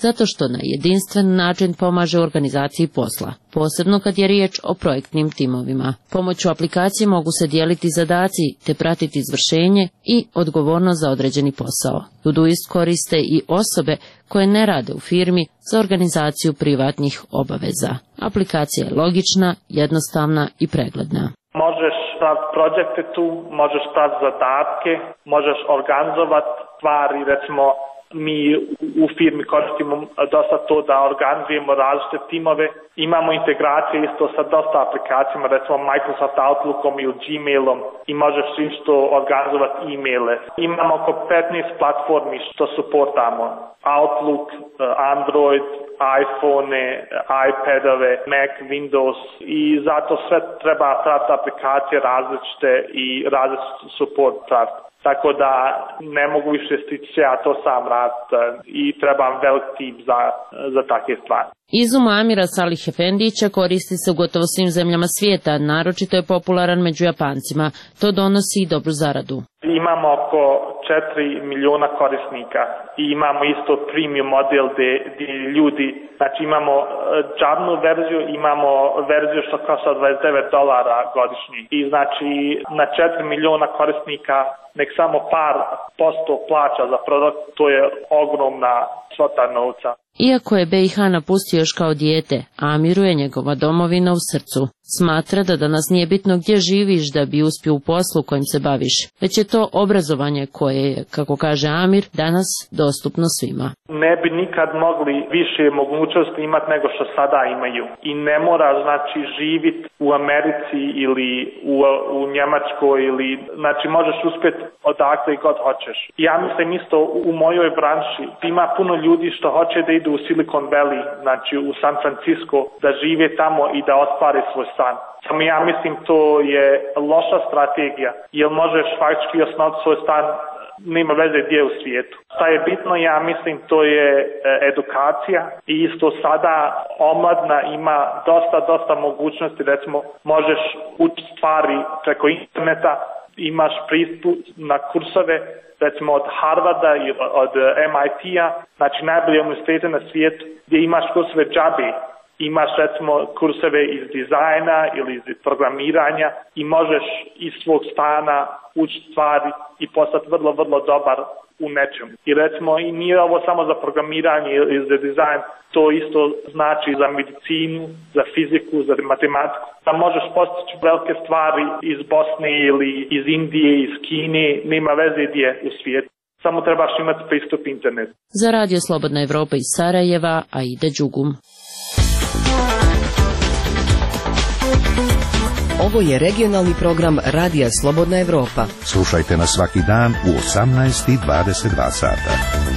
zato što na jedinstven način pomaže u organizaciji posla, posebno kad je riječ o projektnim timovima. Pomoću aplikacije mogu se dijeliti zadaci te pratiti izvršenje i odgovornost za određeni posao. Todoist koriste i osobe koje ne rade u firmi za organizaciju privatnih obaveza. Aplikacija je logična, jednostavna i pregledna. Možeš praviti projekte tu, možeš praviti zadatke, možeš organizovati stvari, recimo mi u firmi koristimo dosta to da organizujemo različite timove. Imamo integracije isto sa dosta aplikacijama, recimo Microsoft Outlookom ili Gmailom i možeš isto organizovati e-maile. Imamo oko 15 platformi što suportamo. Outlook, Android, iPhone, iPadove, Mac, Windows i zato sve treba praviti aplikacije različite i različite support praviti. Tako da ne mogu više stići ja to sam raditi i trebam velik tim za takve stvari. Izum Amira Salih Efendića koristi se u gotovo svim zemljama svijeta, naročito je popularan među Japancima. To donosi i dobru zaradu. Imamo oko 4 miliona korisnika i imamo isto premium model gdje ljudi, znači imamo džabnu verziju, imamo verziju što košta $29 godišnji i znači na 4 miliona korisnika nek samo par posto plaća za produkt, to je ogromna svota novca. Iako je BiH napustio još kao dijete, Amiru je njegova domovina u srcu. Smatra da danas nije bitno gdje živiš da bi uspio u poslu kojim se baviš, već je to obrazovanje koje je, kako kaže Amir, danas dostupno svima. Ne bi nikad mogli više mogućnosti imati nego što sada imaju. I ne mora znači živjeti u Americi ili u Njemačkoj ili znači možeš uspjeti odakle i god hoćeš. Ja mislim isto u mojoj branši ima puno ljudi što hoće da idu u Silicon Valley, znači u San Francisco, da žive tamo i da ostvare svoj stan. Samo ja mislim to je loša strategija, jer možeš faktički osnovati svoj stan, nema veze gdje u svijetu. Šta je bitno, ja mislim, to je edukacija i isto sada omladna ima dosta mogućnosti, recimo možeš učiti stvari preko interneta, imaš pristup na kursove, recimo od Harvarda i od MIT-a, znači najbolje univerzitete na svijetu gdje imaš kursove džabe. Imaš recimo kurseve iz dizajna ili iz programiranja i možeš iz svog stana učiti stvari i postati vrlo dobar u nečemu. I recimo i nije ovo samo za programiranje ili za dizajn, to isto znači za medicinu, za fiziku, za matematiku. Da možeš postići velike stvari iz Bosne ili iz Indije, iz Kine, nema veze gdje u svijetu. Samo trebaš imati pristup internetu. Za Radio Slobodna Evropa iz Sarajeva, Aida Đugum. Ovo je regionalni program Radija Slobodna Evropa. Slušajte nas svaki dan u 18:22 sata.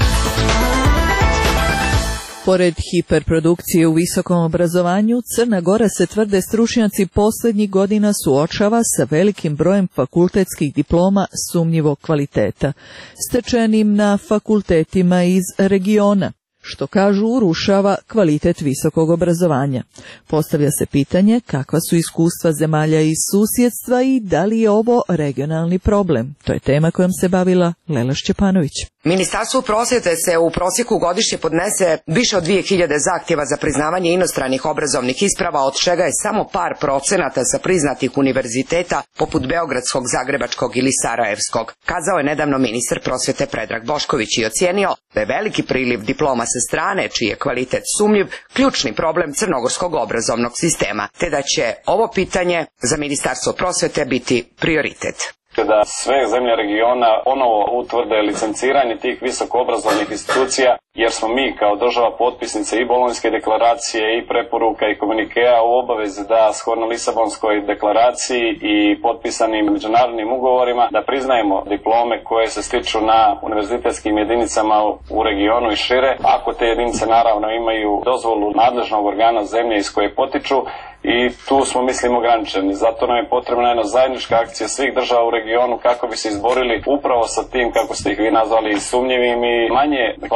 Pored hiperprodukcije u visokom obrazovanju, Crna Gora se, tvrde stručnjaci, posljednjih godina suočava sa velikim brojem fakultetskih diploma sumnjivog kvaliteta, stečenim na fakultetima iz regiona, što kažu urušava kvalitet visokog obrazovanja. Postavlja se pitanje kakva su iskustva zemalja iz susjedstva i da li je ovo regionalni problem. To je tema kojom se bavila Lela Šćepanović. Ministarstvo prosvjete se u prosjeku godišnje podnese više od 2000 zahtjeva za priznavanje inostranih obrazovnih isprava, od čega je samo par procenata sa priznatih univerziteta poput Beogradskog, Zagrebačkog ili Sarajevskog, kazao je nedavno ministar prosvjete Predrag Bošković i ocijenio da je veliki priliv diploma sa strane, čiji je kvalitet sumnjiv, ključni problem crnogorskog obrazovnog sistema, te da će ovo pitanje za Ministarstvo prosvjete biti prioritet. Da sve zemlje regiona ponovo utvrde licenciranje tih visokoobrazovnih institucija, jer smo mi kao država potpisnice i Bolonjske deklaracije i preporuka i komunikea u obavezi da shodno Lisabonskoj deklaraciji i potpisanim međunarodnim ugovorima da priznajemo diplome koje se stiču na univerzitetskim jedinicama u regionu i šire, ako te jedinice naravno imaju dozvolu nadležnog organa zemlje iz koje potiču. I tu smo, mislim, ograničeni. Zato nam je potrebna jedna zajednička akcija svih država u regionu kako bi se izborili upravo sa tim, kako ste ih vi nazvali, sumnjivim i manje kvalitetnim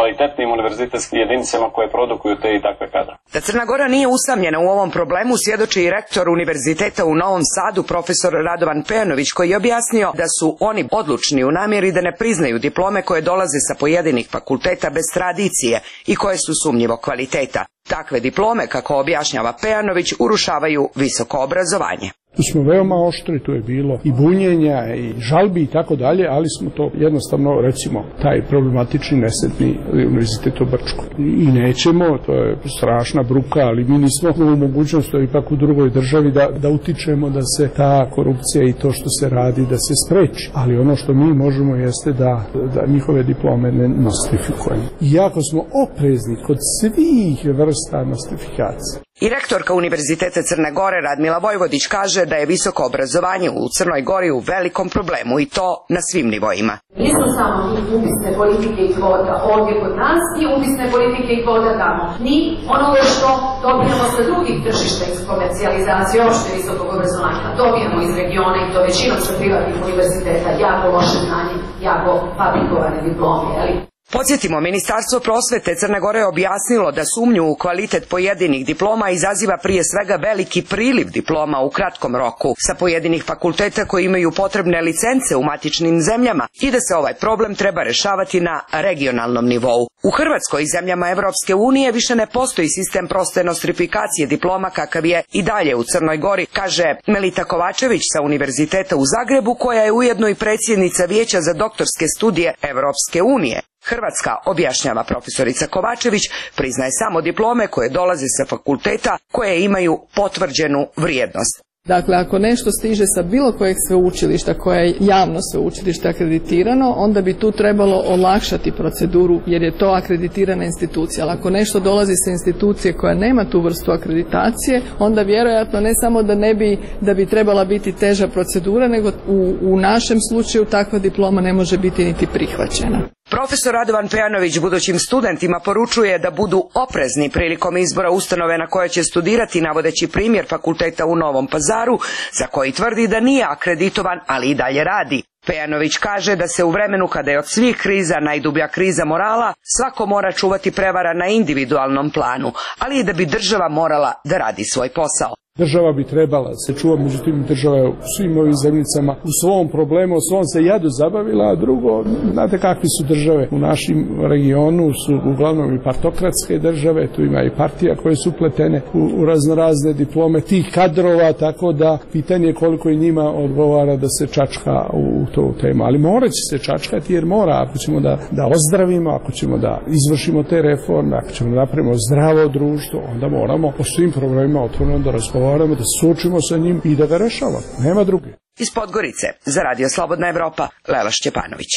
tim univerzitetskim jedinicama koje produkuju te i takve kadre. Da Crna Gora nije usamljena u ovom problemu svjedoči i rektor univerziteta u Novom Sadu, profesor Radovan Pejanović, koji je objasnio da su oni odlučni u namjeri da ne priznaju diplome koje dolaze sa pojedinih fakulteta bez tradicije i koje su sumnjivo kvaliteta. Takve diplome, kako objašnjava Pejanović, urušavaju visoko obrazovanje. Tu smo veoma oštri, tu je bilo i bunjenja i žalbi i tako dalje, ali smo to jednostavno, recimo, taj problematični nesretni univerzitet u Brčku. I nećemo, to je strašna bruka, ali mi nismo u mogućnosti ipak u drugoj državi da utičemo da se ta korupcija i to što se radi da se spreči. Ali ono što mi možemo jeste da njihove diplome ne nostrifikujemo. Iako smo oprezni kod svih vrsta nostrifikacije. I rektorka Univerziteta Crne Gore Radmila Vojvodić kaže da je visoko obrazovanje u Crnoj Gori u velikom problemu i to na svim nivoima. Nisu samo upisne politike i kvota ovdje kod nas i upisne politike i kvota tamo. Ni onoga što dobijamo sa drugih tržišta iz komercijalizacije opšte visokog obrazovanja. Dobijamo iz regiona i to većinom sa privatnih univerziteta jako loše znanje, jako fabrikovane diplome, ali Podsjetimo, Ministarstvo prosvete Crne Gore je objasnilo da sumnju u kvalitet pojedinih diploma izaziva prije svega veliki priliv diploma u kratkom roku sa pojedinih fakulteta koji imaju potrebne licence u matičnim zemljama i da se ovaj problem treba rešavati na regionalnom nivou. U Hrvatskoj i zemljama Evropske unije više ne postoji sistem proste nostrifikacije diploma kakav je i dalje u Crnoj Gori, kaže Melita Kovačević sa Univerziteta u Zagrebu, koja je ujedno i predsjednica Vijeća za doktorske studije Evropske unije. Hrvatska, objašnjava profesorica Kovačević, priznaje samo diplome koje dolaze sa fakulteta koje imaju potvrđenu vrijednost. Dakle, ako nešto stiže sa bilo kojeg sveučilišta koje je javno sveučilište akreditirano, onda bi tu trebalo olakšati proceduru jer je to akreditirana institucija. Ali ako nešto dolazi sa institucije koja nema tu vrstu akreditacije, onda vjerojatno ne samo da bi trebala biti teža procedura, nego u našem slučaju takva diploma ne može biti niti prihvaćena. Profesor Radovan Pejanović budućim studentima poručuje da budu oprezni prilikom izbora ustanove na koje će studirati, navodeći primjer fakulteta u Novom Pazaru, za koji tvrdi da nije akreditovan, ali i dalje radi. Pejanović kaže da se u vremenu kada je od svih kriza najdublja kriza morala, svako mora čuvati prevara na individualnom planu, ali i da bi država morala da radi svoj posao. Država bi trebala se čuvati, međutim država je u svim ovim zemljicama u svom problemu, u svom se jadu zabavila, a drugo, znate kakvi su države u našim regionu, su uglavnom i partokratske države, tu ima i partija koje su upletene u raznorazne diplome tih kadrova, tako da pitanje je koliko i njima odgovara da se čačka u tu temu. Ali morat će se čačkati jer mora, ako ćemo da ozdravimo, ako ćemo da izvršimo te reforme, ako ćemo da napravimo zdravo društvo, onda moramo o svim problemima otvoreno da razgovaramo, da suočimo sa njim i da ga rešavamo. Nema druge. Iz Podgorice, za Radio Slobodna Evropa, Lela Šćepanović.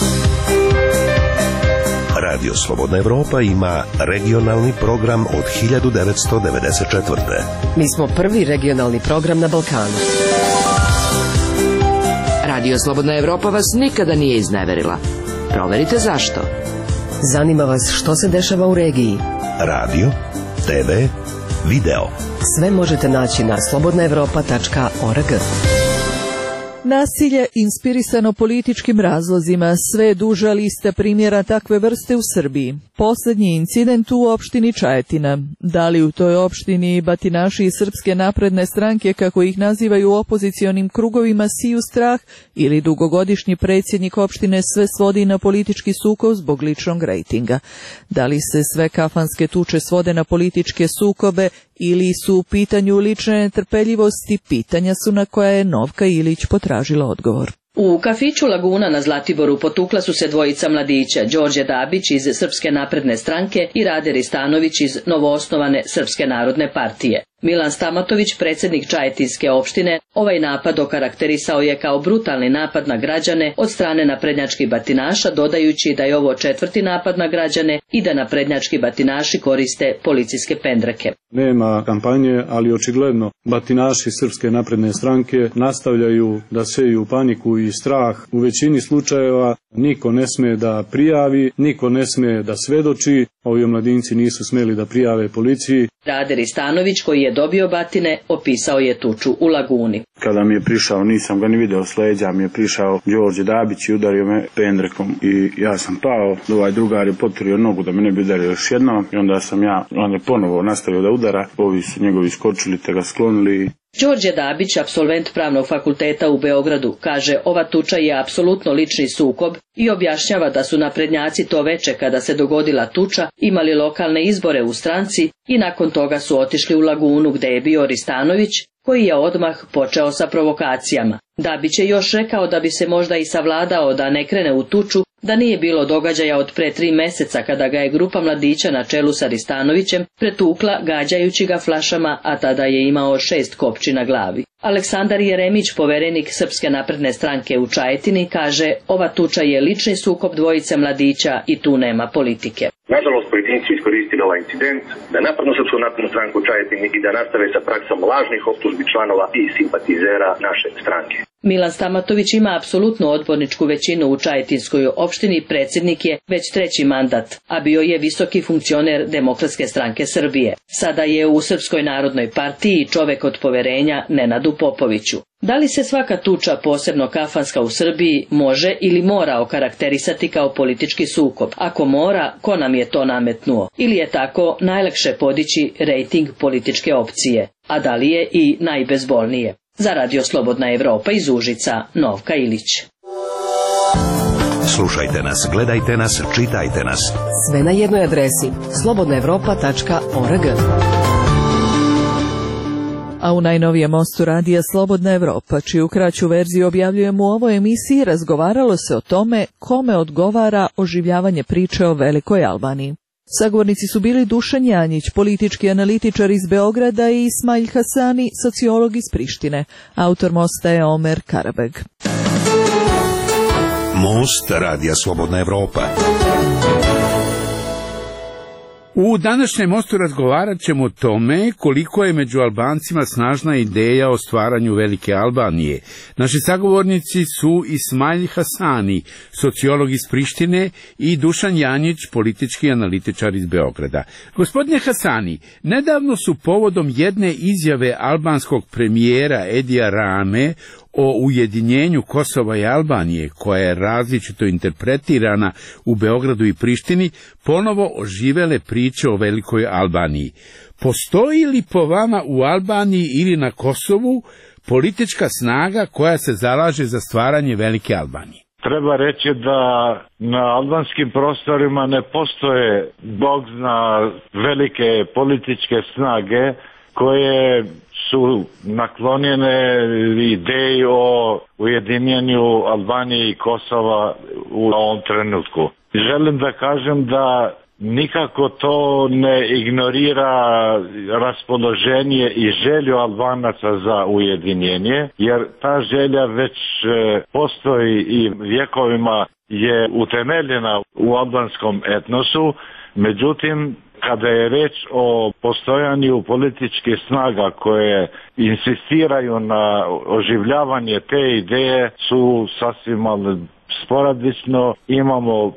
Radio Slobodna Evropa ima regionalni program od 1994. Mi smo prvi regionalni program na Balkanu. Radio Slobodna Evropa vas nikada nije izneverila. Proverite zašto. Zanima vas što se dešava u regiji. Radio, TV, video. Sve možete naći na slobodnaevropa.org. Nasilje inspirisano političkim razlozima, sve duža lista primjera takve vrste u Srbiji. Posljednji incident u opštini Čajetina. Da li u toj opštini batinaši iz Srpske napredne stranke, kako ih nazivaju opozicionim krugovima, siju strah, ili dugogodišnji predsjednik opštine sve svodi na politički sukob zbog ličnog rejtinga? Da li se sve kafanske tuče svode na političke sukobe ili su u pitanju lične netrpeljivosti, pitanja su na koja je Novka Ilić potražila odgovor. U kafiću Laguna na Zlatiboru potukla su se dvojica mladića, Đorđe Dabić iz Srpske napredne stranke i Rade Ristanović iz novoosnovane Srpske narodne partije. Milan Stamatović, predsjednik Čajetinske opštine, ovaj napad okarakterisao je kao brutalni napad na građane od strane naprednjačkih batinaša, dodajući da je ovo četvrti napad na građane i da naprednjački batinaši koriste policijske pendreke. Nema kampanje, ali očigledno batinaši Srpske napredne stranke nastavljaju da seju paniku i strah. U većini slučajeva niko ne sme da prijavi, niko ne sme da svedoči, Ovi omladinci nisu smeli da prijave policiji. Rade Ristanović, koji je dobio batine, opisao je tuču u laguni. Kada mi je prišao, nisam ga ni video s leđa, mi je prišao Đorđe Dabić i udario me pendrekom i ja sam pao. Ovaj drugar je poturio nogu da me ne bi udario još jednom i onda sam on je ponovo nastavio da udara. Ovi su njegovi skočili te ga sklonili. Đorđe Dabić, apsolvent Pravnog fakulteta u Beogradu, kaže ova tuča je apsolutno lični sukob i objašnjava da su naprednjaci to veče kada se dogodila tuča imali lokalne izbore u stranci i nakon toga su otišli u lagunu gde je bio Ristanović, koji je odmah počeo sa provokacijama. Dabić je još rekao da bi se možda i savladao da ne krene u tuču, da nije bilo događaja od pre 3 meseca kada ga je grupa mladića na čelu sa Ristanovićem pretukla gađajući ga flašama, a tada je imao 6 kopči na glavi. Aleksandar Jeremić, poverenik Srpske napredne stranke u Čajetini, kaže ova tuča je lični sukob dvojice mladića i tu nema politike. Nažalost, pojedinci su iskoristili ovaj incident da napadnu Srpsku naprednu stranku u Čajetini i da nastave sa praksom lažnih optužbi članova i simpatizera naše stranke. Milan Stamatović ima apsolutnu odborničku većinu u Čajetinskoj opštini, predsjednik je već 3. mandat, a bio je visoki funkcioner Demokratske stranke Srbije. Sada je u Srpskoj narodnoj partiji čovek od poverenja Nenadu Popoviću. Da li se svaka tuča, posebno kafanska u Srbiji, može ili mora okarakterisati kao politički sukob? Ako mora, ko nam je to nametnuo? Ili je tako najlakše podići rejting političke opcije? A da li je i najbezbolnije? Za Radio Slobodna Evropa iz Užica, Novka Ilić. Slušajte nas, gledajte nas, čitajte nas. Sve na jednoj adresi slobodnaevropa.org. A u najnovijem mostu radija Slobodna Evropa, čiju kraću verziju objavljujemo u ovoj emisiji, razgovaralo se o tome kome odgovara oživljavanje priče o Velikoj Albaniji. Sagovornici su bili Dušan Janjić, politički analitičar iz Beograda, i Ismail Hasani, sociolog iz Prištine. Autor mosta je Omer Karabeg. Most radija Slobodna Evropa. U današnjem mostu razgovarat ćemo o tome koliko je među Albancima snažna ideja o stvaranju Velike Albanije. Naši sagovornici su Ismail Hasani, sociolog iz Prištine, i Dušan Janjić, politički analitičar iz Beograda. Gospodine Hasani, nedavno su povodom jedne izjave albanskog premijera Edija Rame o ujedinjenju Kosova i Albanije, koja je različito interpretirana u Beogradu i Prištini, ponovo oživele priče o Velikoj Albaniji. Postoji li po vama u Albaniji ili na Kosovu politička snaga koja se zalaže za stvaranje Velike Albanije? Treba reći da na albanskim prostorima ne postoje, Bog zna, velike političke snage koje su naklonjene ideji o ujedinjenju Albanije i Kosova u ovom trenutku. Želim da kažem da nikako to ne ignorira raspoloženje i želju Albanaca za ujedinjenje, jer ta želja već postoji i vjekovima je utemeljena u albanskom etnosu. Međutim, kada je reč o postojanju političkih snaga koje insistiraju na oživljavanje te ideje, su sasvim sporadično. Imamo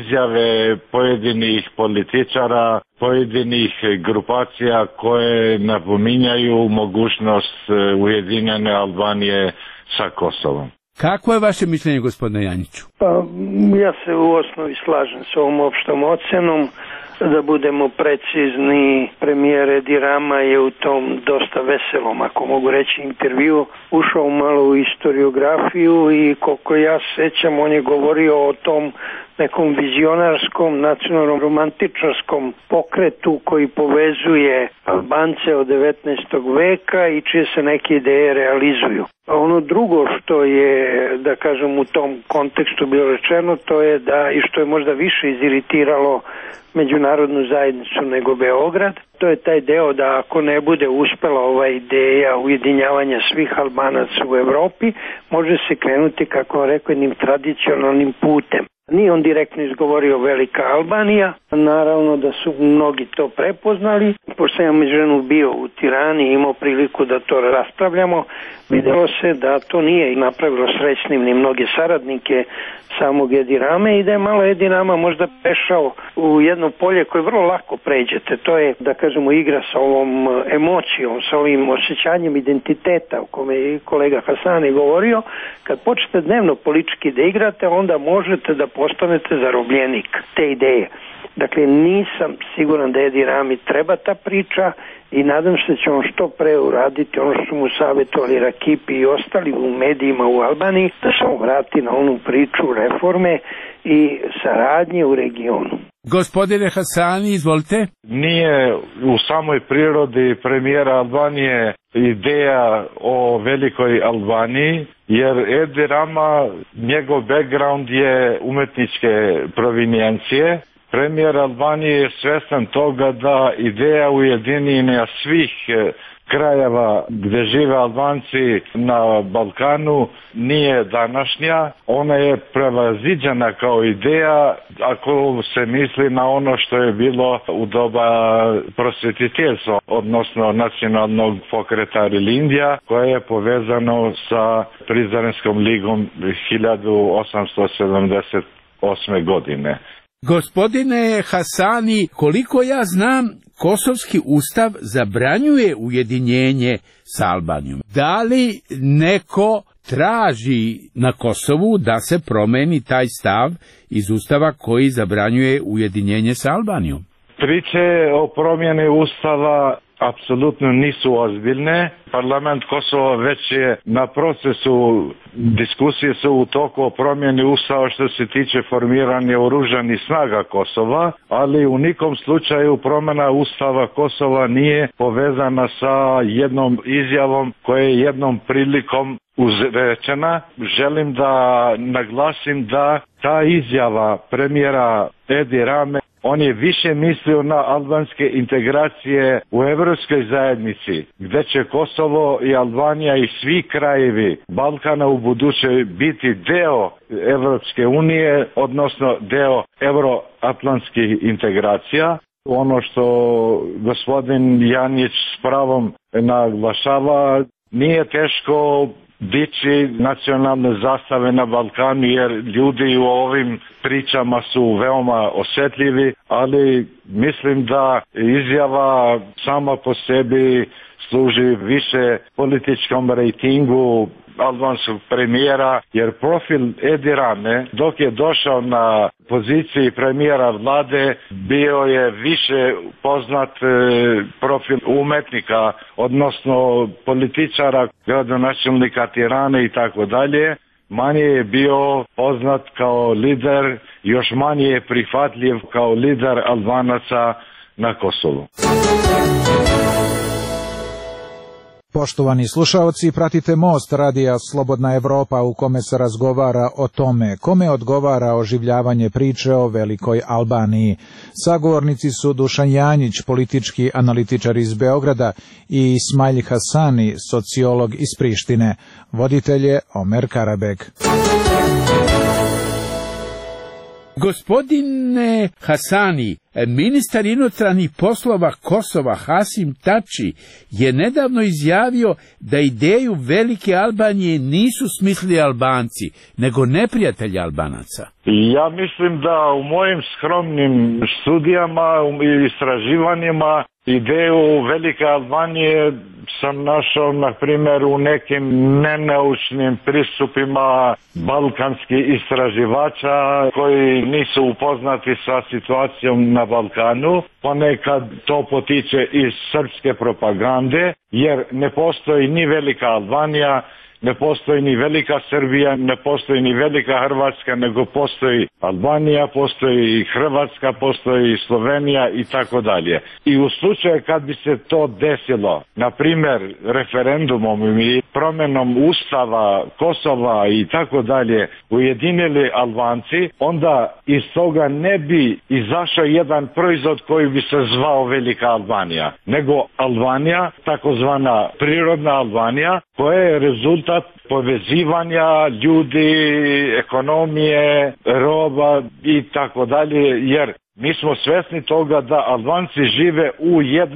izjave pojedinih političara, pojedinih grupacija koje napominjaju mogućnost ujedinjene Albanije sa Kosovom. Kako je vaše mišljenje, gospodine Janjiću? Pa, ja se u osnovi slažem s ovom opštom ocenom. Da budemo precizni, premijer Edi Rama je u tom dosta veselom, ako mogu reći, intervju ušao malo u historiografiju i koliko ja sećam, on je govorio o tom nekom vizionarskom, nacionalno-romantičarskom pokretu koji povezuje Albance od 19. veka i čije se neke ideje realizuju. A ono drugo što je, da kažem, u tom kontekstu bilo rečeno, to je da, i što je možda više iziritiralo međunarodnu zajednicu nego Beograd, to je taj deo da ako ne bude uspela ova ideja ujedinjavanja svih Albanaca u Evropi, može se krenuti, kako vam rekao, jednim tradicionalnim putem. Nije on direktno izgovorio Velika Albanija, naravno da su mnogi to prepoznali. Pošto sam međuvremenu bio u Tirani i imao priliku da to raspravljamo, videlo se da to nije napravilo srećnim ni mnoge saradnike samog Edi Rame i da je malo Edi Rama možda prešao u jedno polje koje vrlo lako pređete. To je, da kažemo, igra sa ovom emocijom, sa ovim osjećanjem identiteta o kome je kolega Hasani govorio. Kad počnete dnevno politički da igrate, onda možete da postanete zarobljenik te ideje. Dakle, nisam siguran da Edi Rami treba ta priča i nadam se da će on što pre uraditi ono što mu savjetovali Rakipi i ostali u medijima u Albaniji, da se on vrati na onu priču reforme i saradnje u regionu. Gospodine Hasani, izvolite. Nije u samoj prirodi premijera Albanije ideja o velikoj Albaniji, jer Edi Rama, njegov background je umetničke provinijencije. Premijer Albanije je svjestan toga da ideja ujedinjenja svih krajeva gdje žive Albanci na Balkanu nije današnja. Ona je prevaziđena kao ideja ako se misli na ono što je bilo u doba prosvetiteljstva, odnosno nacionalnog pokreta Rilindija, koje je povezano sa Prizrenskom ligom 1878. godine. Gospodine Hasani, koliko ja znam, Kosovski ustav zabranjuje ujedinjenje s Albanijom. Da li neko traži na Kosovu da se promeni taj stav iz ustava koji zabranjuje ujedinjenje s Albanijom? Priče o promjeni ustava apsolutno nisu ozbiljne. Parlament Kosova već je na procesu, diskusije su u toku o promjeni ustava što se tiče formiranja oružanih snaga Kosova, ali u nikom slučaju promjena ustava Kosova nije povezana sa jednom izjavom koja je jednom prilikom uzrečena. Želim da naglasim da ta izjava premijera Edi Rame, on je više mislio na albanske integracije u Evropskoj zajednici, gdje će Kosovo i Albanija i svi krajevi Balkana u buduće biti deo Evropske unije, odnosno deo euroatlantskih integracija. Ono što gospodin Janjić s pravom naglašava, nije teško dići nacionalne zastave na Balkanu, jer ljudi u ovim pričama su veoma osjetljivi, ali mislim da izjava sama po sebi služi više političkom rejtingu albanskog premijera, jer profil Edi Rame, dok je došao na poziciji premijera vlade, bio je više poznat profil umetnika, odnosno političara, gradonačelnika Tirane i tako dalje. Manje je bio poznat kao lider, još manje je prihvatljiv kao lider Albanaca na Kosovu. Poštovani slušaoci, pratite Most radija Slobodna Evropa u kome se razgovara o tome kome odgovara oživljavanje priče o velikoj Albaniji. Sagovornici su Dušan Janjić, politički analitičar iz Beograda, i Ismail Hasani, sociolog iz Prištine. Voditelj je Omer Karabek. Gospodine Hasani, ministar inostranih poslova Kosova Hasim Tači je nedavno izjavio da ideju velike Albanije nisu smislili Albanci, nego neprijatelji Albanaca. Ja mislim da u mojim skromnim studijama i istraživanjima ideju velike Albanije sam našao, na primjer, u nekim nenaučnim pristupima balkanskih istraživača koji nisu upoznati sa situacijom na Balkanu. Ponekad to potiče iz srpske propagande, jer ne postoji ni velika Albanija, ne postoji ni velika Srbija, ne postoji ni velika Hrvatska, nego postoji Albanija, postoji Hrvatska, postoji Slovenija i tako dalje. I u slučaju kad bi se to desilo, na primjer referendumom i promjenom ustava Kosova i tako dalje, ujedinili Albanci, onda iz toga ne bi izašao jedan proizvod koji bi se zvao velika Albanija, nego Albanija, takozvana prirodna Albanija, koja je rezultat povezivanja ljudi, ekonomije, roba i tako dalje, jer mi smo svjesni toga da Albanci žive u jednom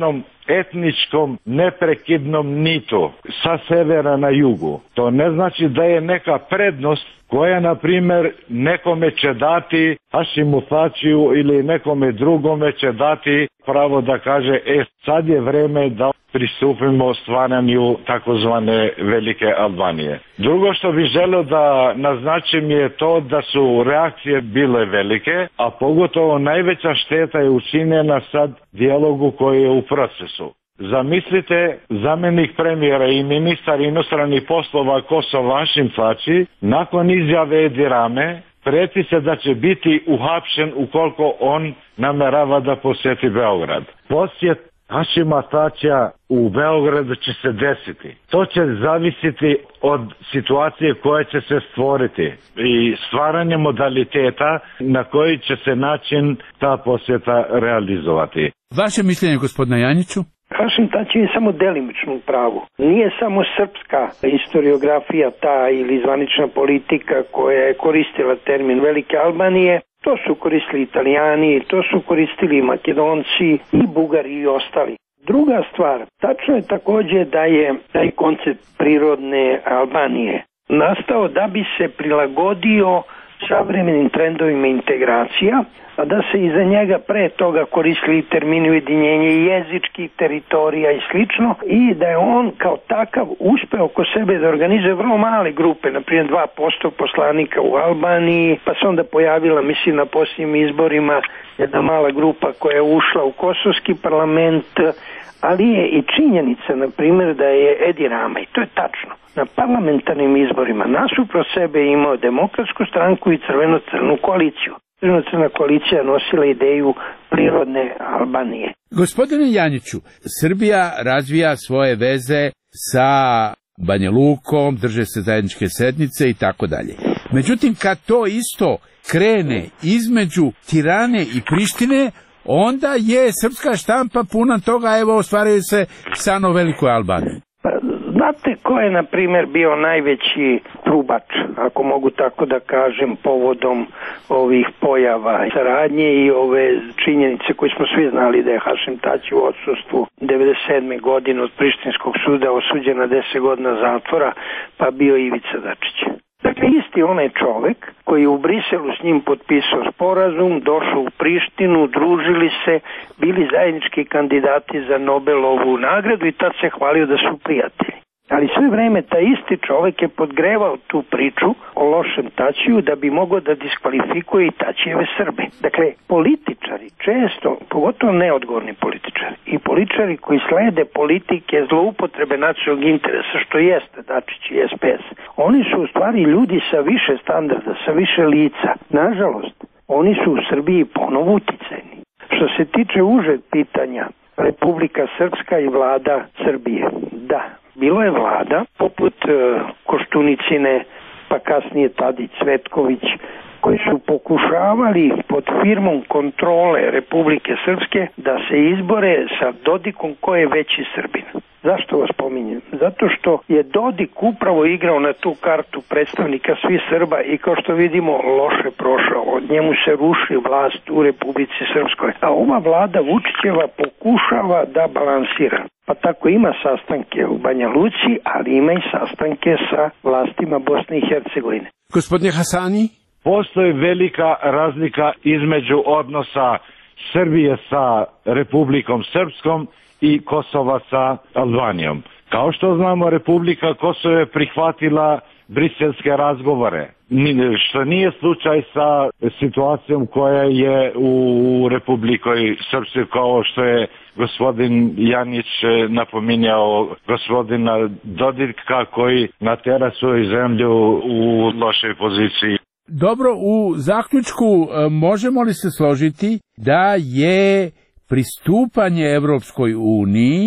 etničkom neprekidnom nitu sa severa na jugu. To ne znači da je neka prednost koja, na primjer, nekome će dati Hašimu Tačiju ili nekome drugome će dati pravo da kaže sad je vreme da pristupimo stvaranju takozvane Velike Albanije. Drugo što bih želio da naznačim je to da su reakcije bile velike, a pogotovo najveća šteta je učinjena sad dijalogu koji je u procesu. Zamislite, zamjenik premijera i ministar inostranih poslova Kosova Hašim Tači nakon izjave Edi Rame prijeti se da će biti uhapšen ukoliko on namerava da posjeti Beograd. Posjet Hašima Tačija u Beogradu će se desiti. To će zavisiti od situacije koja će se stvoriti i stvaranje modaliteta na koji će se način ta posjeta realizovati. Vaše mišljenje, gospodina Janjiću? Hašim Tači je samo delimično u pravu. Nije samo srpska historiografija ta ili zvanična politika koja je koristila termin Velike Albanije. To su koristili Italijani, to su koristili Makedonci i Bugari i ostali. Druga stvar, tačno je također da je taj koncept prirodne Albanije nastao da bi se prilagodio savremenim trendovima integracija, a da se iza njega pre toga koristili termini ujedinjenja jezičkih teritorija i slično, i da je on kao takav uspeo oko sebe da organizuje vrlo male grupe, na primjer 2% poslanika u Albaniji, pa se onda pojavila, mislim, na posljednjim izborima jedna mala grupa koja je ušla u kosovski parlament, ali je i činjenica, na primjer, da je Edi Rama, i to je tačno, na parlamentarnim izborima nasuprot sebe imao Demokratsku stranku i Crveno-crnu koaliciju. Crveno-crna koalicija nosila ideju prirodne Albanije. Gospodine Janjiću, Srbija razvija svoje veze sa Banja Lukom, drže se zajedničke sednice i tako dalje. Međutim, kad to isto krene između Tirane i Prištine, onda je srpska štampa puna toga, evo, ostvaraju se san o Velikoj Albaniji. Znate ko je, na primjer, bio najveći trubač, ako mogu tako da kažem, povodom ovih pojava saradnje i ove činjenice koje smo svi znali da je Hašim Tači u odsustvu 1997. godine od Prištinskog suda osuđen na 10 godina zatvora, pa bio Ivica Dačić. Dakle, isti onaj čovek koji je u Briselu s njim potpisao sporazum, došao u Prištinu, družili se, bili zajednički kandidati za Nobelovu nagradu i tad se hvalio da su prijatelji. Ali sve vreme taj isti čovek je podgrevao tu priču o lošem Tačiju da bi mogao da diskvalifikuje i Tačijeve Srbe. Dakle, političari često, pogotovo neodgovorni političari i političari koji slede politike zloupotrebe nacionalnog interesa, što jeste Dačić i SPS, oni su u stvari ljudi sa više standarda, sa više lica. Nažalost, oni su u Srbiji ponovo uticajni. Što se tiče užeg pitanja, Republika Srpska i vlada Srbije, da. Bilo je vlada, poput Koštunicine, pa kasnije Tadić, Cvetković, koji su pokušavali pod firmom kontrole Republike Srpske da se izbore sa Dodikom ko je veći Srbin. Zašto vas pominjem? Zato što je Dodik upravo igrao na tu kartu predstavnika svih Srba i kao što vidimo loše prošao. Od njemu se ruši vlast u Republici Srpskoj. A ova vlada Vučićeva pokušava da balansira. Pa tako ima sastanke u Banja Luci, ali ima i sastanke sa vlastima Bosne i Hercegovine. Gospodine Hasani? Postoji velika razlika između odnosa Srbije sa Republikom Srpskom i Kosova sa Albanijom. Kao što znamo, Republika Kosovo je prihvatila briselske razgovore, što nije slučaj sa situacijom koja je u Republikoj Srpskoj, kao što je gospodin Janjić napominjao gospodina Dodika koji natera svoju zemlju u lošoj poziciji. Dobro, u zaključku možemo li se složiti da je pristupanje Evropskoj uniji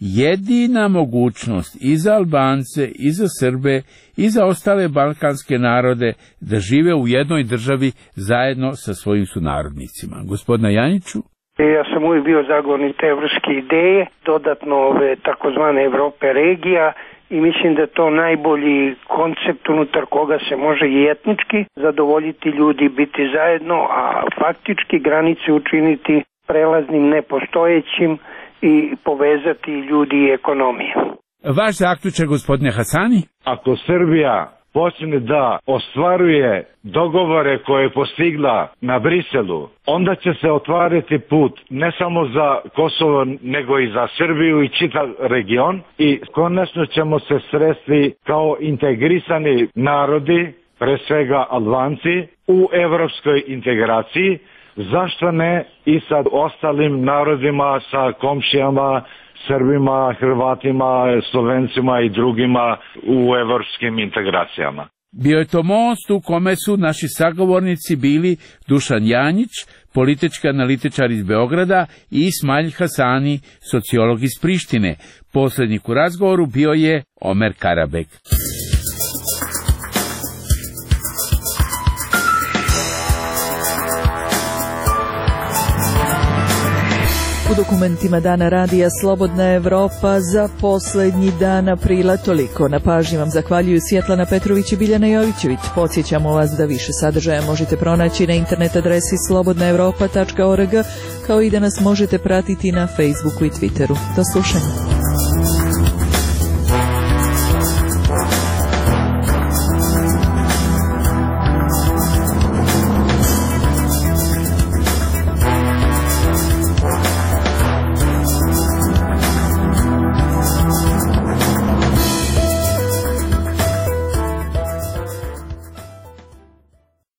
jedina mogućnost i za Albance, i za Srbe, i za ostale balkanske narode da žive u jednoj državi zajedno sa svojim sunarodnicima? Gospodina Janjiću? Ja sam uvijek bio zagovornik te evropske ideje, dodatno ove takozvane Evrope regija, i mislim da je to najbolji koncept unutar koga se može i etnički zadovoljiti ljudi, biti zajedno, a faktički granice učiniti prelaznim, nepostojećim i povezati ljudi i ekonomije. Vaš zaključak, gospodine Hasani? Ako Srbija počne da ostvaruje dogovore koje je postigla na Briselu, onda će se otvarati put ne samo za Kosovo, nego i za Srbiju i čitav region i konačno ćemo se sresti kao integrisani narodi, pre svega Albanci, u evropskoj integraciji. Zašto ne i sa ostalim narodima, sa komšijama, Srbima, Hrvatima, Slovencima i drugima u evropskim integracijama. Bio je to most u kome su naši sagovornici bili Dušan Janjić, politički analitičar iz Beograda, i Ismail Hasani, sociolog iz Prištine. Poslednjik u razgovoru bio je Omer Karabek. U dokumentima Dana radija Slobodna Evropa za poslednji dan aprila toliko. Na pažnji vam zahvaljuju Svjetlana Petrović i Biljana Jovićević. Podsjećamo vas da više sadržaja možete pronaći na internet adresi slobodnaevropa.org, kao i da nas možete pratiti na Facebooku i Twitteru. Do slušanja.